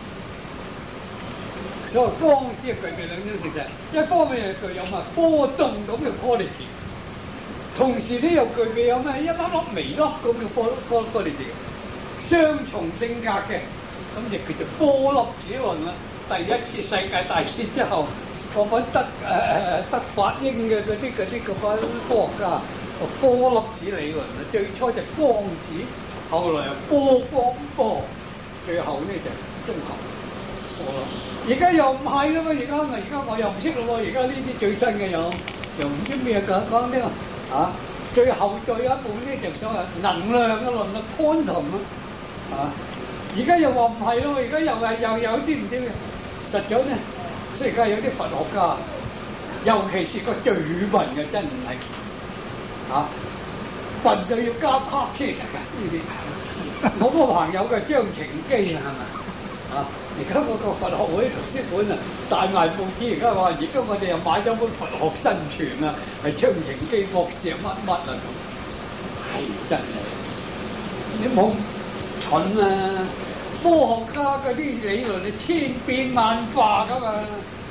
所謂光只係具備兩種性質，一方面係具有乜波動咁嘅 quality， 同時咧又具備有咩一粒粒微粒咁嘅波波 quality， 雙重性格嘅，咁就叫做波粒子論啦。第一次世界大戰之後，嗰班德誒誒德法英嘅嗰啲嗰啲嗰班科學家。個波粒子理論啊，最初就光子，後來又波光波，最後呢就綜合波粒。而家又唔係啦嘛，而家啊，而家我又唔識咯喎，而家呢啲最新嘅又又唔知咩講講呢個啊，最後再有一部呢就所謂能量嘅論啊 quantum 啊，而家又話唔係咯，而家又係又有啲唔知嘅，實咗呢，所以而家有啲佛學家，尤其是個最笨嘅真唔係。啊！笨就要加 party 㗎呢啲。我個朋友嘅張晴基係咪？啊！而家嗰個佛學會圖書館啊，大賣報紙，而家話而家我哋又買咗本佛學新傳啊，係張晴基博士乜乜啊咁，係真係。你冇蠢啊！科學家嗰啲理論係千變萬化㗎嘛。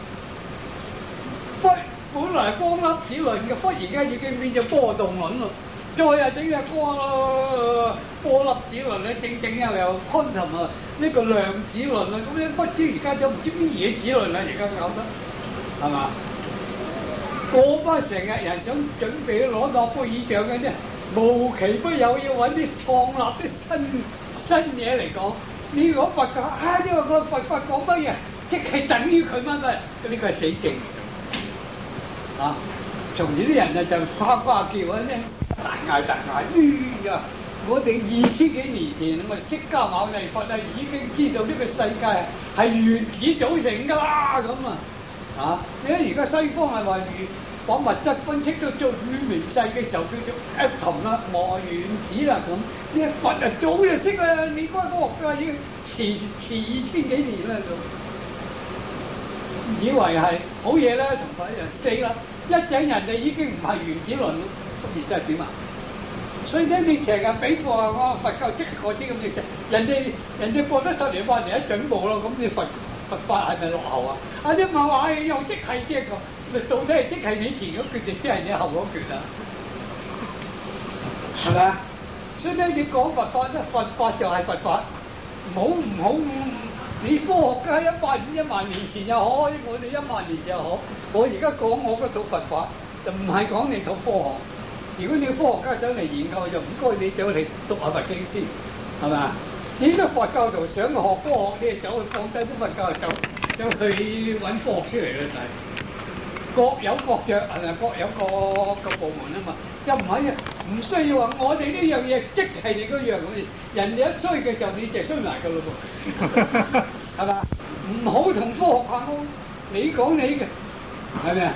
不本來光粒子論嘅，忽而家已經變咗波動論咯。再啊整隻光咯，波粒子論咧，正正又有 quantum 啊，呢個量子論啊，咁樣不知而家就唔知乜嘢子論啦，而家搞得係嘛？嗰班成日人想準備攞諾貝爾獎嘅啫，無奇不有要揾啲創立啲新新嘢嚟講。你如果佛教啊，呢個個佛法講乜嘢，即係等於佢乜乜，呢個係死勁。啊！從而啲人啊就呱呱叫啊咧，大嗌大嗌，哎呀！我哋二千幾年前咁啊，釋迦牟尼佛啊已經知道呢個世界係原子組成㗎啦，咁啊！啊！你睇而家西方係話原把物質分析到最微細嘅時候，叫做 atom 啦，我原子啦咁。呢佛啊早就識啦，你嗰科學家已經遲遲二千幾年啦咁。以為係好嘢啦，同佛一樣死啦！一陣人哋已經唔係原子論，咁而真係點啊？所以咧，你成日比貨啊，佛教即係嗰啲咁嘅嘢，人哋人哋過得十年八年一進步咯，咁你佛佛法係咪落後啊？啊啲咪話又即係即係咁，咪到底係即係你前嗰橛定即係你後嗰橛啊？係咪啊？所以咧，你講佛法咧，佛法就係佛法，唔好唔好。你科學家一百五一萬年前又好，我哋一萬年前又好。我而家講我嗰套佛法，就唔係講你套科學。如果你科學家想嚟研究，就唔該你走嚟讀下佛經先，係咪啊？你都佛教徒想學科學，你係走去放低啲佛教走走去揾科學出嚟啦，就係各有各著，係咪？各有各個部門啊嘛，又唔係唔需要話我哋呢樣嘢即係你嗰樣咁。人哋一衰嘅時候，你就衰埋㗎咯噃，係嘛？唔好同科學掛鈎，你講你嘅，係咪啊？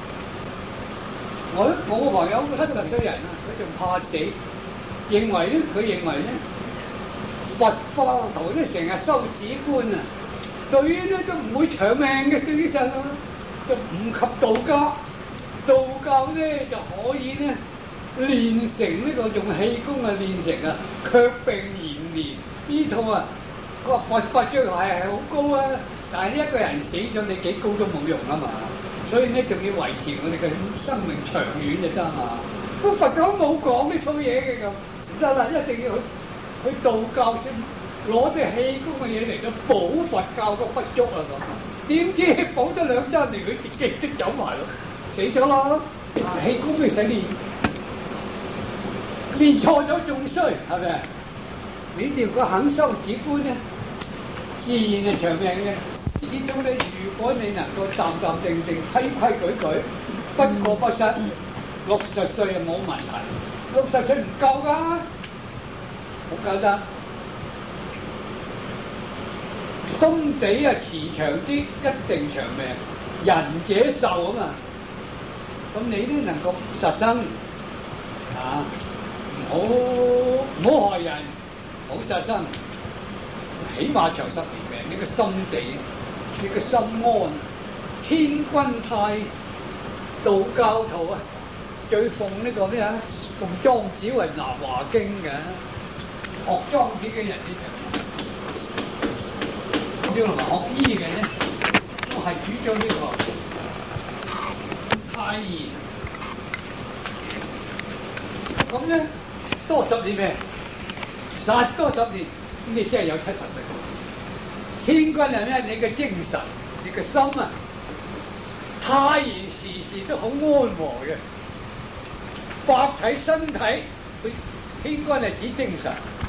我我個朋友七十歲人啊，佢仲怕死，認為咧，佢認為咧，佛教徒咧成日收止觀啊，對於咧都唔會長命嘅，對於上就唔及道家，道教咧就可以咧。練成呢個用氣功啊，練成啊，卻病延年呢套啊，佢話佛法將來係好高啊，但係呢一個人死咗，你幾高都冇用啊嘛，所以咧仲要維持我哋嘅生命長遠就得嘛。咁佛教冇講呢套嘢嘅咁，唔得啦，一定要去去道教先攞啲氣功嘅嘢嚟到補佛教個不足啊咁。點知補咗兩三年，佢自己都走埋咯，死咗咯，氣功未使練。練錯咗仲衰，係咪？你哋個肯修止觀咧，自然係長命嘅。呢種咧，如果你能夠淡淡定定、規規矩矩、不過不失，六十歲就冇問題。六十歲唔夠㗎，好簡單。心地啊慈祥啲，一定長命。仁者壽啊嘛。咁你都能夠實生啊！唔好唔好害人，唔好殺生，起碼長十年命。你個心地，你個心安。天君泰道教徒啊，最奉呢個咩啊？奉莊子為《南華經》嘅，學莊子嘅人呢就，將來學醫嘅咧，都係主張呢個泰然。咁咧。多十年命，殺多十年，咁你真係有七十歲。天君人咧，你嘅精神，你嘅心啊，泰然時時都好安和嘅，百體身體，佢天君係指精神。